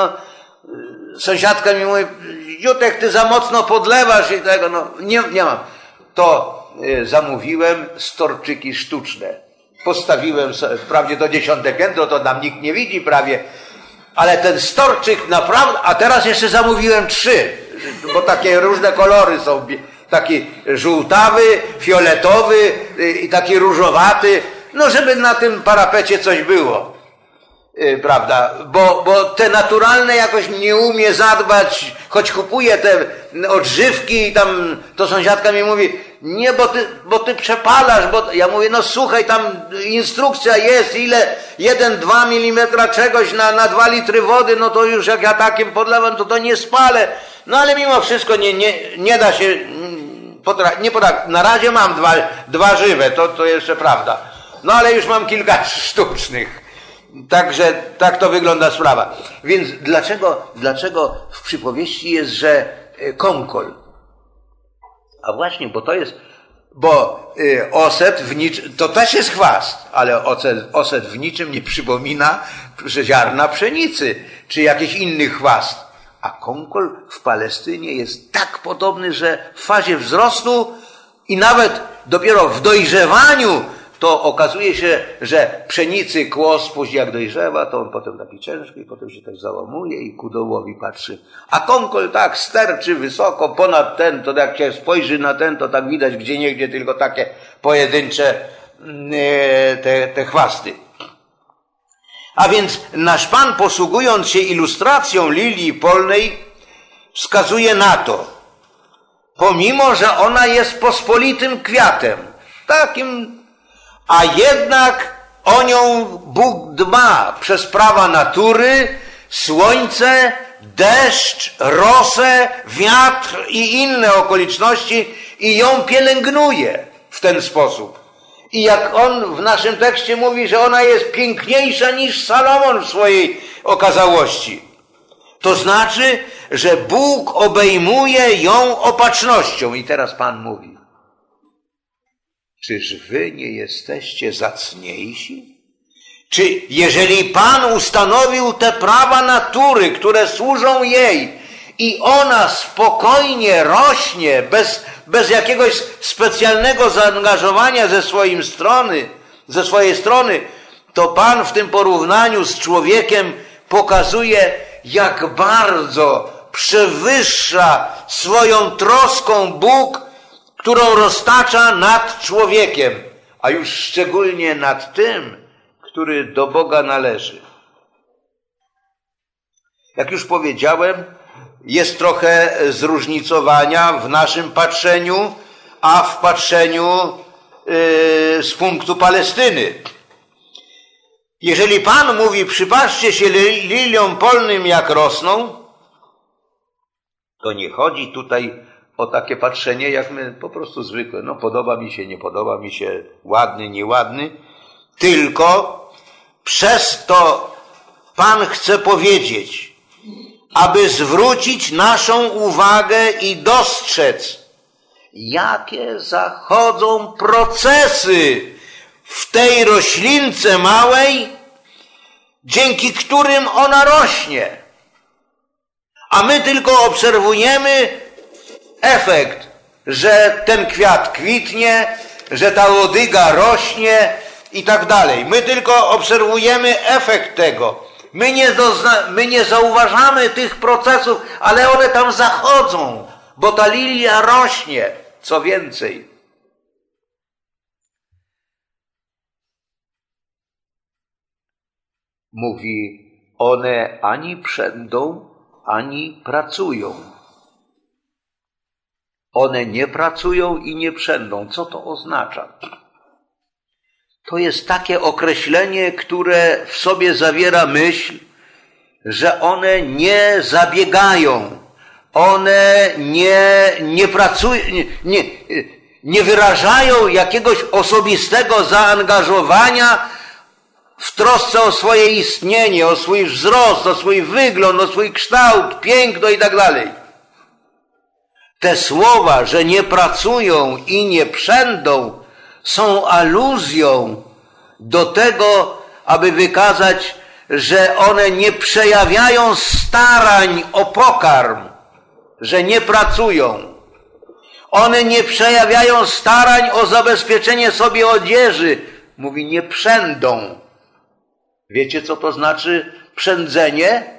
sąsiadka mi mówi, Jutek, ty za mocno podlewasz i tego, nie mam. To zamówiłem storczyki sztuczne. Postawiłem sobie, wprawdzie to 10. piętro, to nam nikt nie widzi prawie, ale ten storczyk naprawdę, a teraz jeszcze zamówiłem 3, bo takie różne kolory są, taki żółtawy, fioletowy i taki różowaty, żeby na tym parapecie coś było, prawda, bo te naturalne jakoś nie umie zadbać, choć kupuje te odżywki i tam to sąsiadka mi mówi, nie, bo ty przepalasz, bo ja mówię, słuchaj, tam instrukcja jest, ile 1-2 mm czegoś na 2 litry wody, to już jak ja takim podlewam, to nie spalę, ale mimo wszystko nie da się, na razie mam dwa żywe, to jeszcze prawda, ale już mam kilka sztucznych. Także tak to wygląda sprawa. Więc dlaczego w przypowieści jest, że konkol? A właśnie, bo oset w niczym, to też jest chwast, ale oset w niczym nie przypomina ziarna pszenicy, czy jakichś innych chwast. A konkol w Palestynie jest tak podobny, że w fazie wzrostu i nawet dopiero w dojrzewaniu to okazuje się, że pszenicy kłos później jak dojrzewa, to on potem taki ciężki i potem się tak załamuje i ku dołowi patrzy. A konkol tak sterczy wysoko ponad ten, to jak się spojrzy na ten, to tak widać gdzieniegdzie tylko takie pojedyncze te chwasty. A więc nasz Pan, posługując się ilustracją lilii polnej, wskazuje na to, pomimo że ona jest pospolitym kwiatem, takim, a jednak o nią Bóg dba przez prawa natury, słońce, deszcz, rosę, wiatr i inne okoliczności i ją pielęgnuje w ten sposób. I jak on w naszym tekście mówi, że ona jest piękniejsza niż Salomon w swojej okazałości, to znaczy, że Bóg obejmuje ją opatrznością. I teraz Pan mówi, czyż wy nie jesteście zacniejsi? Czy jeżeli Pan ustanowił te prawa natury, które służą jej i ona spokojnie rośnie, bez bez jakiegoś specjalnego zaangażowania ze swojej strony, to Pan w tym porównaniu z człowiekiem pokazuje, jak bardzo przewyższa swoją troską Bóg, którą roztacza nad człowiekiem, a już szczególnie nad tym, który do Boga należy. Jak już powiedziałem, jest trochę zróżnicowania w naszym patrzeniu, a w patrzeniu z punktu Palestyny. Jeżeli Pan mówi, przypatrzcie się liliom polnym, jak rosną, to nie chodzi tutaj o takie patrzenie, jak my po prostu zwykle. No podoba mi się, nie podoba mi się, ładny, nieładny. Tylko przez to Pan chce powiedzieć, aby zwrócić naszą uwagę i dostrzec, jakie zachodzą procesy w tej roślince małej, dzięki którym ona rośnie. A my tylko obserwujemy efekt, że ten kwiat kwitnie, że ta łodyga rośnie i tak dalej. My tylko obserwujemy efekt tego. My nie zauważamy tych procesów, ale one tam zachodzą, bo ta lilia rośnie. Co więcej, mówi, one ani przędą, ani pracują. One nie pracują i nie przędą. Co to oznacza? To jest takie określenie, które w sobie zawiera myśl, że one nie zabiegają, one nie pracują, nie wyrażają jakiegoś osobistego zaangażowania w trosce o swoje istnienie, o swój wzrost, o swój wygląd, o swój kształt, piękno i tak dalej. Te słowa, że nie pracują i nie przędą, są aluzją do tego, aby wykazać, że one nie przejawiają starań o pokarm, że nie pracują. One nie przejawiają starań o zabezpieczenie sobie odzieży. Mówi, nie przędą. Wiecie, co to znaczy przędzenie?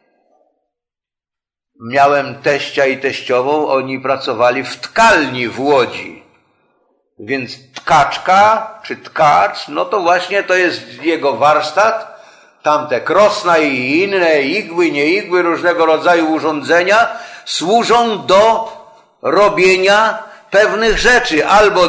Miałem teścia i teściową, oni pracowali w tkalni w Łodzi. Więc tkaczka, czy tkacz, no to właśnie to jest jego warsztat. Tamte krosna i inne igły, nie igły, różnego rodzaju urządzenia służą do robienia pewnych rzeczy. Albo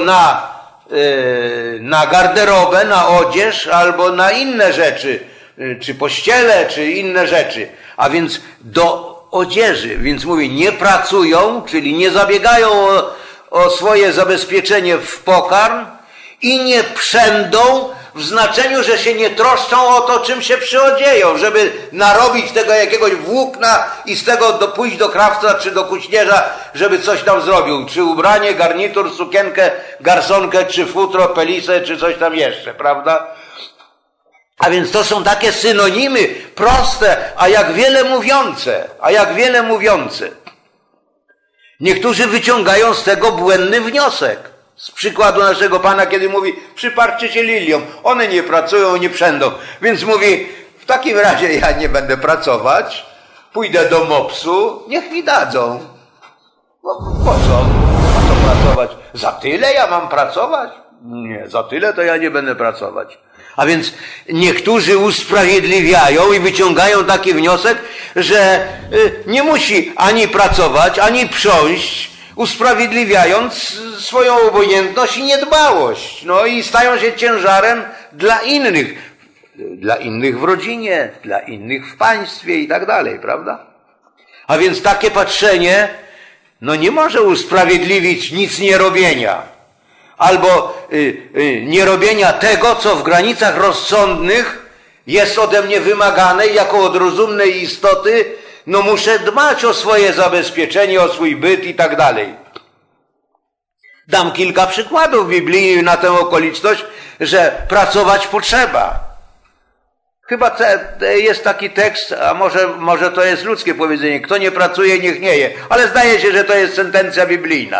na garderobę, na odzież, albo na inne rzeczy. Czy pościele, czy inne rzeczy. A więc do odzieży. Więc mówi, nie pracują, czyli nie zabiegają o swoje zabezpieczenie w pokarm i nie przędą w znaczeniu, że się nie troszczą o to, czym się przyodzieją, żeby narobić tego jakiegoś włókna i z tego pójść do krawca czy do kuśnierza, żeby coś tam zrobił. Czy ubranie, garnitur, sukienkę, garsonkę, czy futro, pelisę, czy coś tam jeszcze, prawda? A więc to są takie synonimy proste, a jak wiele mówiące. Niektórzy wyciągają z tego błędny wniosek. Z przykładu naszego Pana, kiedy mówi, przypatrzcie się liliom, one nie pracują, nie przędą. Więc mówi, w takim razie ja nie będę pracować, pójdę do MOPS-u, niech mi dadzą. No, po co pracować? Za tyle ja mam pracować? Nie, za tyle to ja nie będę pracować. A więc niektórzy usprawiedliwiają i wyciągają taki wniosek, że nie musi ani pracować, ani prząść, usprawiedliwiając swoją obojętność i niedbałość. No i stają się ciężarem dla innych w rodzinie, dla innych w państwie i tak dalej, prawda? A więc takie patrzenie, no nie może usprawiedliwić nic nierobienia. Albo nie robienia tego, co w granicach rozsądnych jest ode mnie wymagane i jako od rozumnej istoty, no muszę dbać o swoje zabezpieczenie, o swój byt i tak dalej. Dam kilka przykładów biblijnych na tę okoliczność, że pracować potrzeba. Chyba jest taki tekst, a może to jest ludzkie powiedzenie, kto nie pracuje, niech nie je. Ale zdaje się, że to jest sentencja biblijna.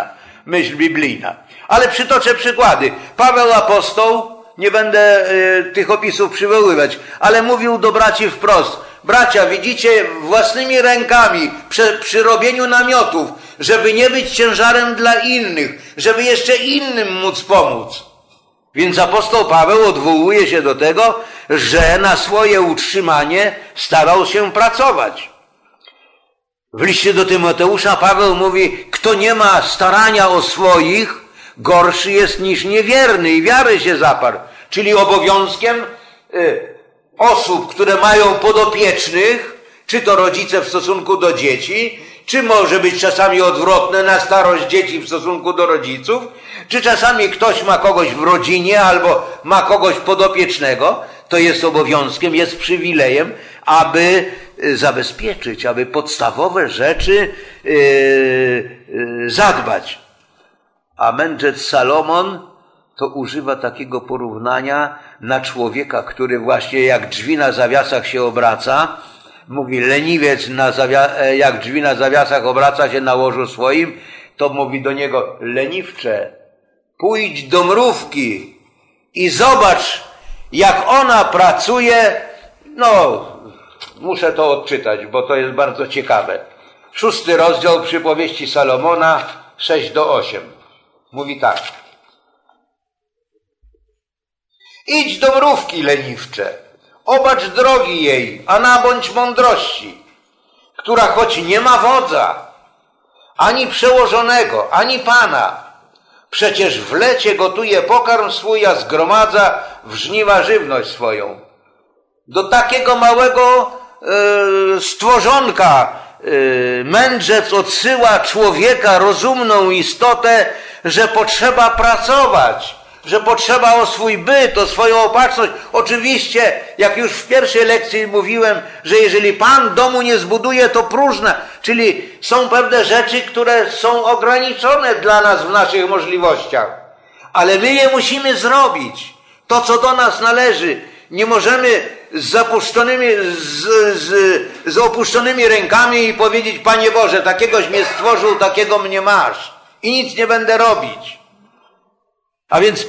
myśl biblijna. Ale przytoczę przykłady. Paweł apostoł, nie będę tych opisów przywoływać, ale mówił do braci wprost: bracia, widzicie własnymi rękami przy robieniu namiotów, żeby nie być ciężarem dla innych, żeby jeszcze innym móc pomóc. Więc apostoł Paweł odwołuje się do tego, że na swoje utrzymanie starał się pracować. W liście do Tymoteusza Paweł mówi: kto nie ma starania o swoich, gorszy jest niż niewierny i wiary się zaparł. Czyli obowiązkiem osób, które mają podopiecznych, czy to rodzice w stosunku do dzieci, czy może być czasami odwrotne, na starość dzieci w stosunku do rodziców, czy czasami ktoś ma kogoś w rodzinie albo ma kogoś podopiecznego, to jest obowiązkiem, jest przywilejem, aby zabezpieczyć, aby podstawowe rzeczy zadbać. A mędrzec Salomon to używa takiego porównania na człowieka, który właśnie jak drzwi na zawiasach się obraca. Mówi: leniwiec jak drzwi na zawiasach obraca się na łożu swoim, to mówi do niego: leniwcze, pójdź do mrówki i zobacz, jak ona pracuje. No, muszę to odczytać, bo to jest bardzo ciekawe. 6 rozdział Przypowieści Salomona, 6-8. Mówi tak: idź do mrówki, leniwcze, obacz drogi jej, a nabądź mądrości, która choć nie ma wodza, ani przełożonego, ani pana, przecież w lecie gotuje pokarm swój, a zgromadza w żniwa żywność swoją. Do takiego małego stworzonka mędrzec odsyła człowieka, rozumną istotę, że potrzeba pracować, że potrzeba o swój byt, o swoją opatrzność. Oczywiście, jak już w pierwszej lekcji mówiłem, że jeżeli Pan domu nie zbuduje, to próżna. Czyli są pewne rzeczy, które są ograniczone dla nas w naszych możliwościach. Ale my je musimy zrobić. To, co do nas należy. Nie możemy z opuszczonymi rękami i powiedzieć: Panie Boże, takiegoś mnie stworzył, takiego mnie masz. I nic nie będę robić. A więc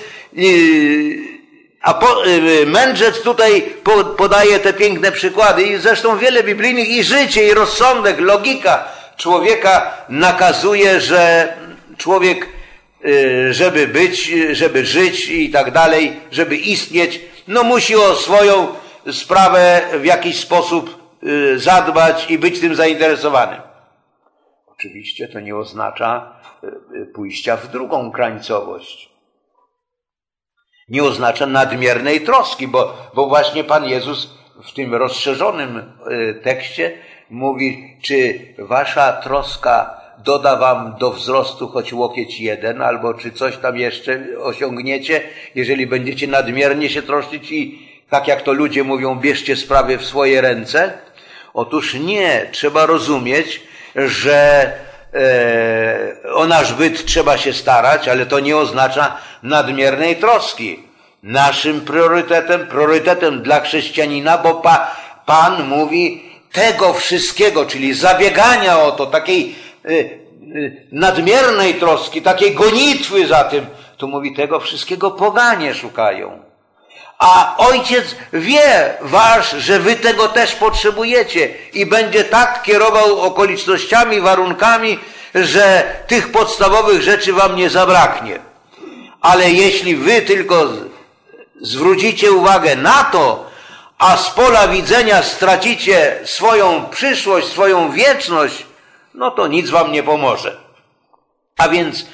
mędrzec tutaj podaje te piękne przykłady i zresztą wiele biblijnych, i życie, i rozsądek, logika człowieka nakazuje, że człowiek, żeby być, żeby żyć i tak dalej, żeby istnieć, no musi o swoją sprawę w jakiś sposób zadbać i być tym zainteresowanym. Oczywiście to nie oznacza pójścia w drugą krańcowość. Nie oznacza nadmiernej troski, bo właśnie Pan Jezus w tym rozszerzonym tekście mówi: czy wasza troska doda wam do wzrostu choć łokieć jeden, albo czy coś tam jeszcze osiągniecie, jeżeli będziecie nadmiernie się troszczyć i tak jak to ludzie mówią, bierzcie sprawy w swoje ręce? Otóż nie, trzeba rozumieć, że o nasz byt trzeba się starać, ale to nie oznacza nadmiernej troski. Naszym priorytetem dla chrześcijanina, bo Pan mówi tego wszystkiego, czyli zabiegania o to, takiej nadmiernej troski, takiej gonitwy za tym, to mówi: tego wszystkiego poganie szukają. A Ojciec wie że wy tego też potrzebujecie i będzie tak kierował okolicznościami, warunkami, że tych podstawowych rzeczy wam nie zabraknie. Ale jeśli wy tylko zwrócicie uwagę na to, a z pola widzenia stracicie swoją przyszłość, swoją wieczność, no to nic wam nie pomoże. A więc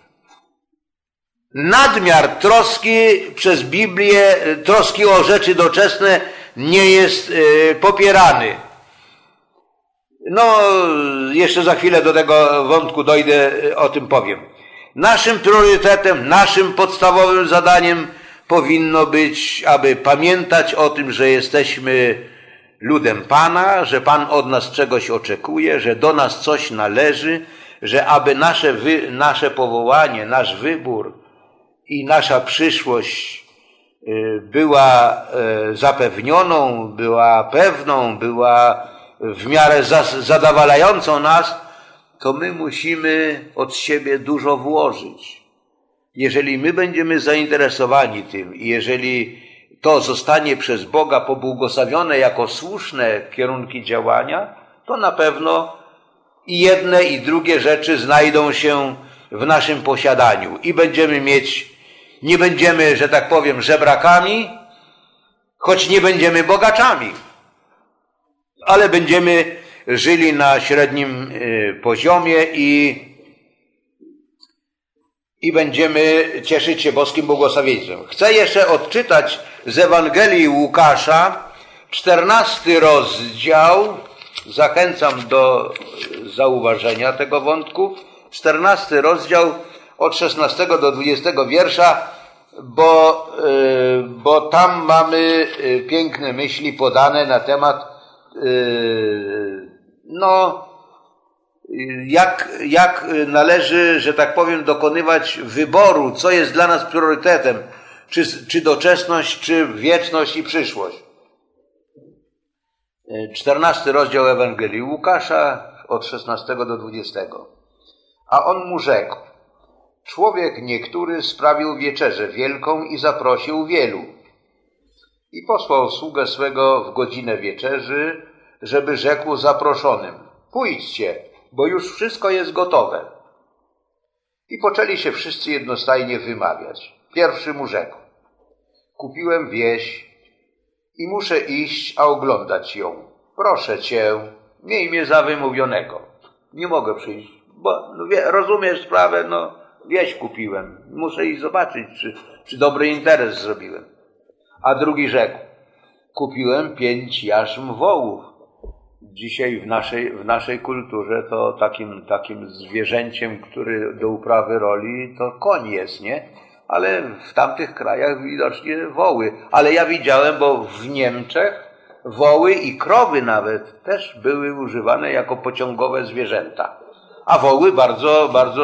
nadmiar troski przez Biblię, troski o rzeczy doczesne nie jest popierany. No, jeszcze za chwilę do tego wątku dojdę, o tym powiem. Naszym priorytetem, naszym podstawowym zadaniem powinno być, aby pamiętać o tym, że jesteśmy ludem Pana, że Pan od nas czegoś oczekuje, że do nas coś należy, że aby nasze powołanie, nasz wybór i nasza przyszłość była zapewnioną, była pewną, była w miarę zadowalającą nas, to my musimy od siebie dużo włożyć. Jeżeli my będziemy zainteresowani tym i jeżeli to zostanie przez Boga pobłogosławione jako słuszne kierunki działania, to na pewno i jedne i drugie rzeczy znajdą się w naszym posiadaniu i będziemy mieć, nie będziemy, że tak powiem, żebrakami, choć nie będziemy bogaczami, ale będziemy żyli na średnim poziomie i będziemy cieszyć się boskim błogosławieństwem. Chcę jeszcze odczytać z Ewangelii Łukasza 14 rozdział. Zachęcam do zauważenia tego wątku. 14 rozdział od 16 do 20 wiersza, bo tam mamy piękne myśli podane na temat jak należy, że tak powiem, dokonywać wyboru, co jest dla nas priorytetem, czy doczesność, czy wieczność i przyszłość. 14 rozdział Ewangelii Łukasza od 16 do 20. A on mu rzekł: człowiek niektóry sprawił wieczerzę wielką i zaprosił wielu. I posłał sługę swego w godzinę wieczerzy, żeby rzekł zaproszonym: pójdźcie, bo już wszystko jest gotowe. I poczęli się wszyscy jednostajnie wymawiać. Pierwszy mu rzekł: kupiłem wieś i muszę iść, a oglądać ją. Proszę cię, miej mnie za wymówionego. Nie mogę przyjść, bo rozumiesz sprawę, wieś kupiłem. Muszę iść zobaczyć, czy dobry interes zrobiłem. A drugi rzekł: kupiłem 5 jarzm wołów. Dzisiaj w naszej kulturze to takim zwierzęciem, który do uprawy roli, to koń jest, nie? Ale w tamtych krajach widocznie woły. Ale ja widziałem, bo w Niemczech woły i krowy nawet też były używane jako pociągowe zwierzęta. A woły bardzo, bardzo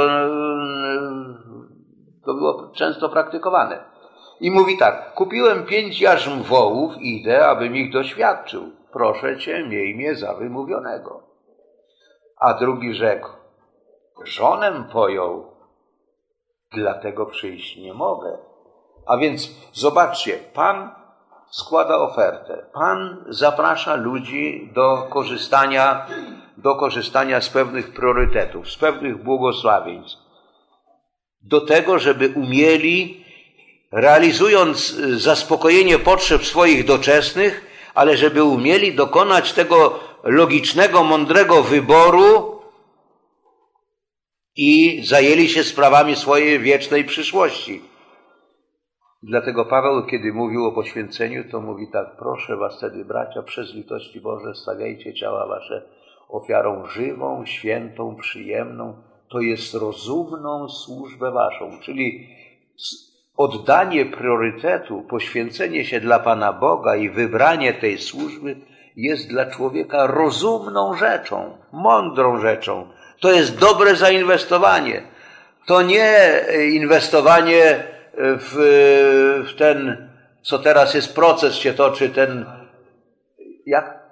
to było często praktykowane. I mówi tak: kupiłem 5 jarzm wołów, idę, abym ich doświadczył. Proszę cię, miej mnie za wymówionego. A drugi rzekł: żonę pojął, dlatego przyjść nie mogę. A więc zobaczcie, Pan składa ofertę. Pan zaprasza ludzi do korzystania z pewnych priorytetów, z pewnych błogosławieństw. Do tego, żeby umieli, realizując zaspokojenie potrzeb swoich doczesnych, ale żeby umieli dokonać tego logicznego, mądrego wyboru i zajęli się sprawami swojej wiecznej przyszłości. Dlatego Paweł, kiedy mówił o poświęceniu, to mówi tak: proszę was wtedy, bracia, przez litości Boże, stawiajcie ciała wasze ofiarą żywą, świętą, przyjemną, to jest rozumną służbę waszą. Czyli oddanie priorytetu, poświęcenie się dla Pana Boga i wybranie tej służby jest dla człowieka rozumną rzeczą, mądrą rzeczą. To jest dobre zainwestowanie. To nie inwestowanie w ten, co teraz jest proces się toczy, ten, jak?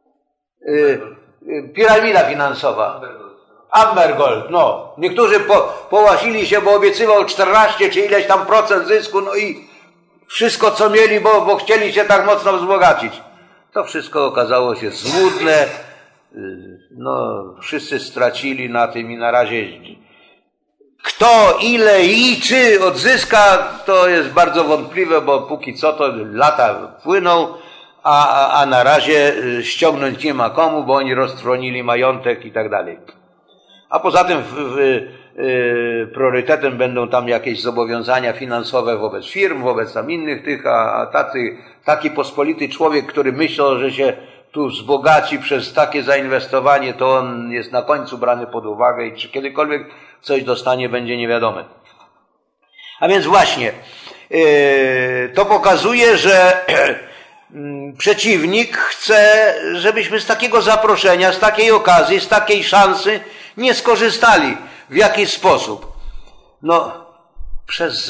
Piramida finansowa. Ambergold, Niektórzy połasili się, bo obiecywał 14 czy ileś tam procent zysku, i wszystko co mieli, bo chcieli się tak mocno wzbogacić. To wszystko okazało się złudne. Wszyscy stracili na tym i na razie kto, ile i czy odzyska, to jest bardzo wątpliwe, bo póki co to lata płyną, a na razie ściągnąć nie ma komu, bo oni roztronili majątek i tak dalej. A poza tym priorytetem będą tam jakieś zobowiązania finansowe wobec firm, wobec tam innych tych, a taki pospolity człowiek, który myślał, że się tu wzbogaci przez takie zainwestowanie, to on jest na końcu brany pod uwagę i czy kiedykolwiek coś dostanie, będzie niewiadome. A więc właśnie, to pokazuje, że przeciwnik chce, żebyśmy z takiego zaproszenia, z takiej okazji, z takiej szansy nie skorzystali. W jaki sposób? Przez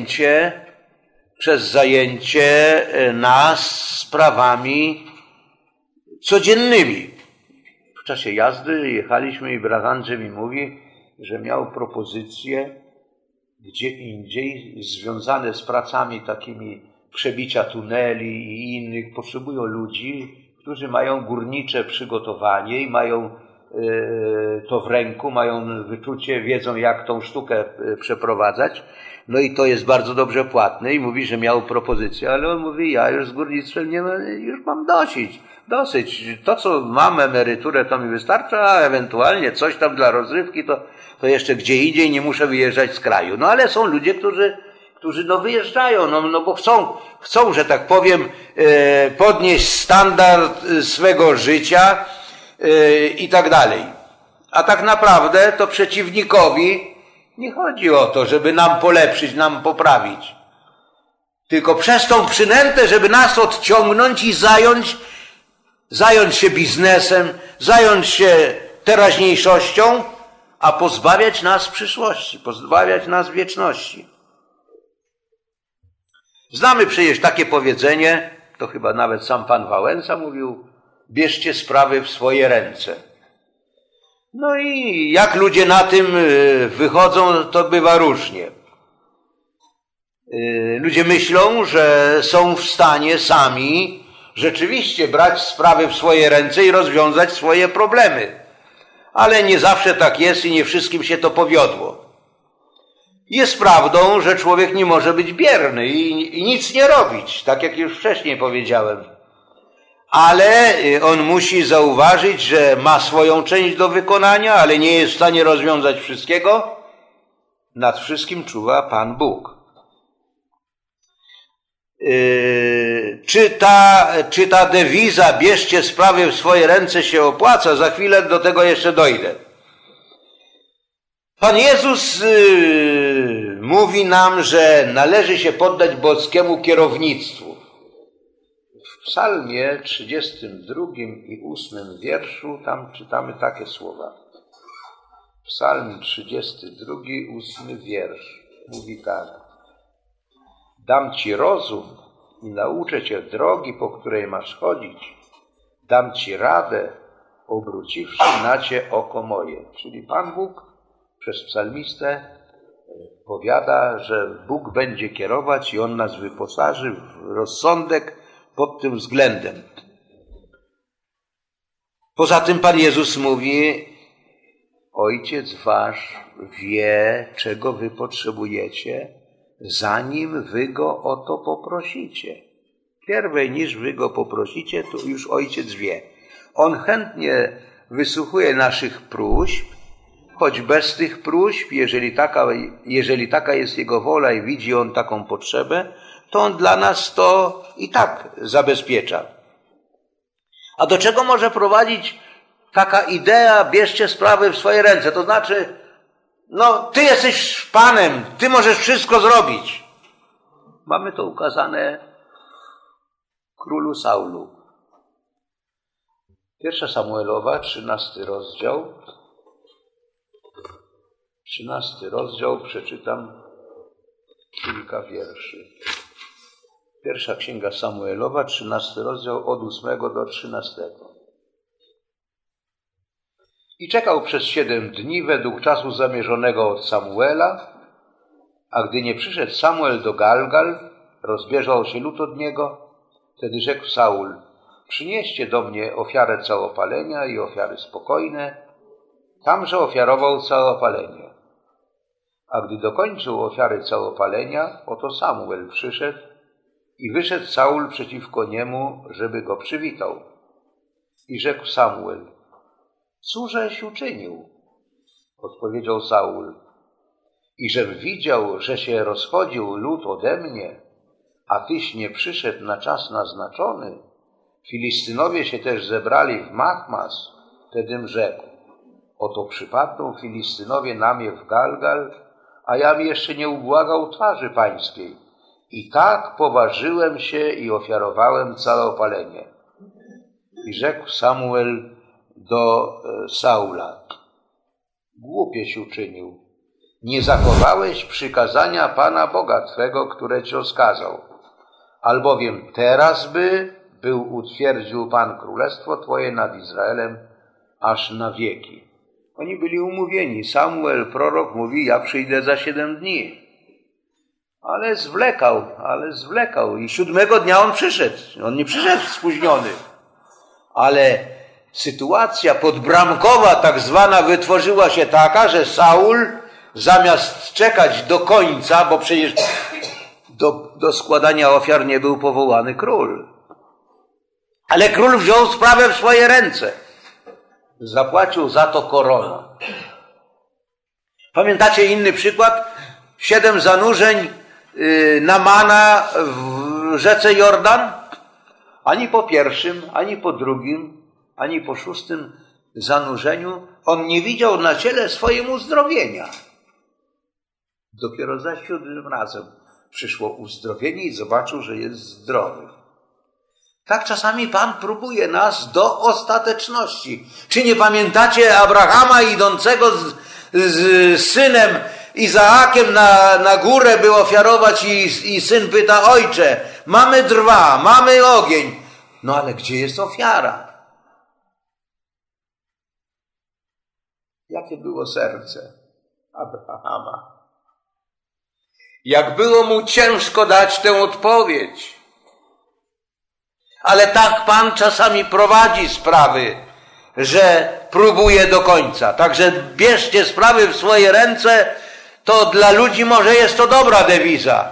zajęcie nas sprawami codziennymi. czasie jazdy jechaliśmy i brat Andrzej mi mówi, że miał propozycje gdzie indziej związane z pracami takimi przebicia tuneli i innych. Potrzebują ludzi, którzy mają górnicze przygotowanie i mają to w ręku, mają wyczucie, wiedzą jak tą sztukę przeprowadzać. No i to jest bardzo dobrze płatne i mówi, że miał propozycję, ale on mówi, ja już z górnictwem już mam dosyć. To, co mam emeryturę, to mi wystarcza, a ewentualnie coś tam dla rozrywki, to jeszcze gdzie indziej nie muszę wyjeżdżać z kraju. No ale są ludzie, którzy no wyjeżdżają, no bo chcą, że tak powiem, podnieść standard swego życia i tak dalej. A tak naprawdę to przeciwnikowi nie chodzi o to, żeby nam polepszyć, nam poprawić. Tylko przez tą przynętę, żeby nas odciągnąć i zająć się biznesem, zająć się teraźniejszością, a pozbawiać nas przyszłości, pozbawiać nas wieczności. Znamy przecież takie powiedzenie, to chyba nawet sam pan Wałęsa mówił, bierzcie sprawy w swoje ręce. No i jak ludzie na tym wychodzą, to bywa różnie. Ludzie myślą, że są w stanie sami rzeczywiście brać sprawy w swoje ręce i rozwiązać swoje problemy. Ale nie zawsze tak jest i nie wszystkim się to powiodło. Jest prawdą, że człowiek nie może być bierny i nic nie robić, tak jak już wcześniej powiedziałem. Ale on musi zauważyć, że ma swoją część do wykonania, ale nie jest w stanie rozwiązać wszystkiego. Nad wszystkim czuwa Pan Bóg. Czy ta dewiza bierzcie sprawy w swoje ręce się opłaca? Za chwilę do tego jeszcze dojdę. Pan Jezus mówi nam, że należy się poddać boskiemu kierownictwu. W psalmie 32 i 8 wierszu tam czytamy takie słowa. Psalm 32, 8 wiersz mówi tak. Dam ci rozum i nauczę cię drogi, po której masz chodzić. Dam ci radę, obróciwszy na cię oko moje. Czyli Pan Bóg przez psalmistę powiada, że Bóg będzie kierować i On nas wyposaży w rozsądek pod tym względem. Poza tym Pan Jezus mówi, Ojciec wasz wie, czego wy potrzebujecie, zanim wy go o to poprosicie. Pierwej niż wy go poprosicie, to już Ojciec wie. On chętnie wysłuchuje naszych próśb, choć bez tych próśb, jeżeli taka jest Jego wola i widzi On taką potrzebę, to On dla nas to i tak zabezpiecza. A do czego może prowadzić taka idea, bierzcie sprawy w swoje ręce? To znaczy, no ty jesteś Panem, ty możesz wszystko zrobić. Mamy to ukazane królu Saulu. 1 Samuelowa, 13 rozdział. 13 rozdział, przeczytam kilka wierszy. Pierwsza księga Samuelowa, 13 rozdział, od 8 do 13. I czekał przez 7 dni według czasu zamierzonego od Samuela, a gdy nie przyszedł Samuel do Galgal, rozbieżał się lud od niego. Wtedy rzekł Saul, przynieście do mnie ofiarę całopalenia i ofiary spokojne. Tamże ofiarował całopalenie. A gdy dokończył ofiary całopalenia, oto Samuel przyszedł i wyszedł Saul przeciwko niemu, żeby go przywitał. I rzekł Samuel, cóżeś uczynił? Odpowiedział Saul, i żem widział, że się rozchodził lud ode mnie, a tyś nie przyszedł na czas naznaczony. Filistynowie się też zebrali w Machmas. Wtedym rzekł, oto przypadną Filistynowie na mnie w Galgal, a ja mi jeszcze nie ubłagał twarzy pańskiej. I tak poważyłem się i ofiarowałem całopalenie. I rzekł Samuel do Saula, głupieś uczynił, nie zachowałeś przykazania Pana Boga Twego, które Ci rozkazał. Albowiem teraz utwierdził Pan królestwo Twoje nad Izraelem, aż na wieki. Oni byli umówieni. Samuel, prorok, mówi, ja przyjdę za 7 dni. Ale zwlekał. I 7 dnia on przyszedł. On nie przyszedł spóźniony. Ale sytuacja podbramkowa tak zwana wytworzyła się taka, że Saul zamiast czekać do końca, bo przecież do składania ofiar nie był powołany król. Ale król wziął sprawę w swoje ręce. Zapłacił za to koroną. Pamiętacie inny przykład? 7 zanurzeń Naamana w rzece Jordan? Ani po pierwszym, ani po drugim, ani po 6 zanurzeniu on nie widział na ciele swoim uzdrowienia. Dopiero za 7 razem przyszło uzdrowienie i zobaczył, że jest zdrowy. Tak czasami Pan próbuje nas do ostateczności. Czy nie pamiętacie Abrahama idącego z synem Izaakiem na górę, by ofiarować i syn pyta, ojcze, mamy drwa, mamy ogień. No ale gdzie jest ofiara? Jakie było serce Abrahama? Jak było mu ciężko dać tę odpowiedź. Ale tak Pan czasami prowadzi sprawy, że próbuje do końca. Także bierzcie sprawy w swoje ręce, to dla ludzi może jest to dobra dewiza.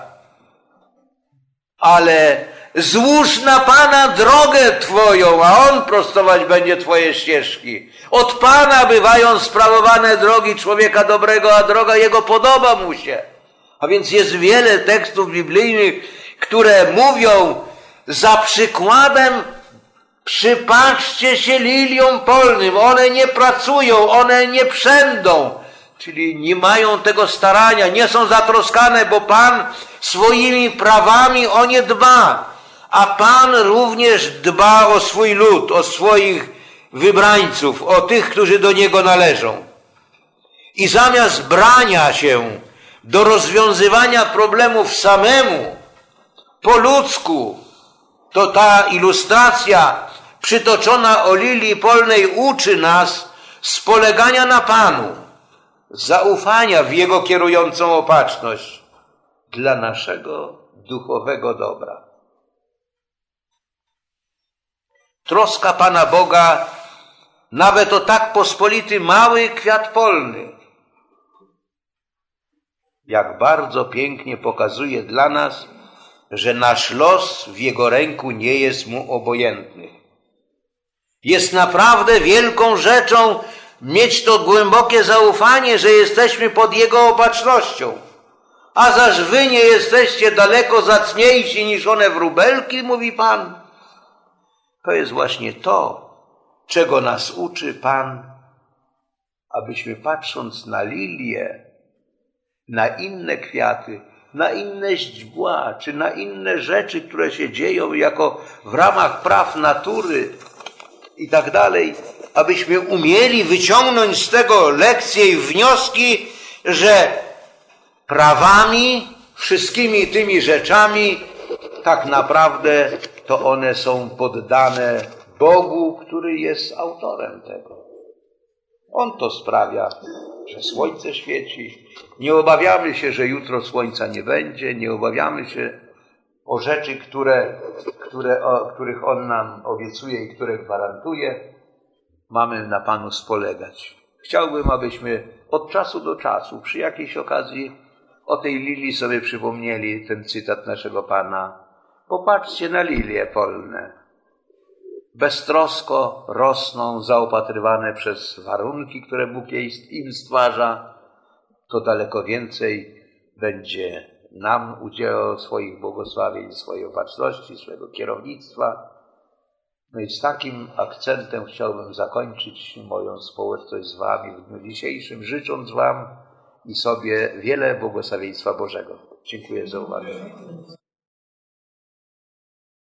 Ale złóż na Pana drogę Twoją, a On prostować będzie Twoje ścieżki. Od Pana bywają sprawowane drogi człowieka dobrego, a droga Jego podoba mu się. A więc jest wiele tekstów biblijnych, które mówią za przykładem, przypatrzcie się liliom polnym, one nie pracują, one nie przędą, czyli nie mają tego starania, nie są zatroskane, bo Pan swoimi prawami o nie dba, a Pan również dba o swój lud, o swoich wybrańców, o tych, którzy do Niego należą. I zamiast brania się do rozwiązywania problemów samemu, po ludzku, to ta ilustracja przytoczona o lilii polnej uczy nas spolegania na Panu, zaufania w Jego kierującą opatrzność dla naszego duchowego dobra. Troska Pana Boga nawet o tak pospolity mały kwiat polny, jak bardzo pięknie pokazuje dla nas, że nasz los w Jego ręku nie jest Mu obojętny. Jest naprawdę wielką rzeczą mieć to głębokie zaufanie, że jesteśmy pod Jego opatrznością. A zaż wy nie jesteście daleko zacniejsi niż one wróbelki, mówi Pan. To jest właśnie to, czego nas uczy Pan, abyśmy patrząc na lilię, na inne kwiaty, na inne źdźbła, czy na inne rzeczy, które się dzieją jako w ramach praw natury i tak dalej, abyśmy umieli wyciągnąć z tego lekcje i wnioski, że prawami, wszystkimi tymi rzeczami tak naprawdę to one są poddane Bogu, który jest autorem tego. On to sprawia, że słońce świeci. Nie obawiamy się, że jutro słońca nie będzie. Nie obawiamy się o rzeczy, których On nam obiecuje i które gwarantuje. Mamy na Panu spolegać. Chciałbym, abyśmy od czasu do czasu, przy jakiejś okazji, o tej lilii sobie przypomnieli ten cytat naszego Pana. Popatrzcie na lilie polne. Beztrosko rosną, zaopatrywane przez warunki, które Bóg im stwarza. To daleko więcej będzie nam udział swoich błogosławień, swojej opatrzności, swojego kierownictwa. No i z takim akcentem chciałbym zakończyć moją społeczność z Wami w dniu dzisiejszym, życząc Wam i sobie wiele błogosławieństwa Bożego. Dziękuję za uwagę.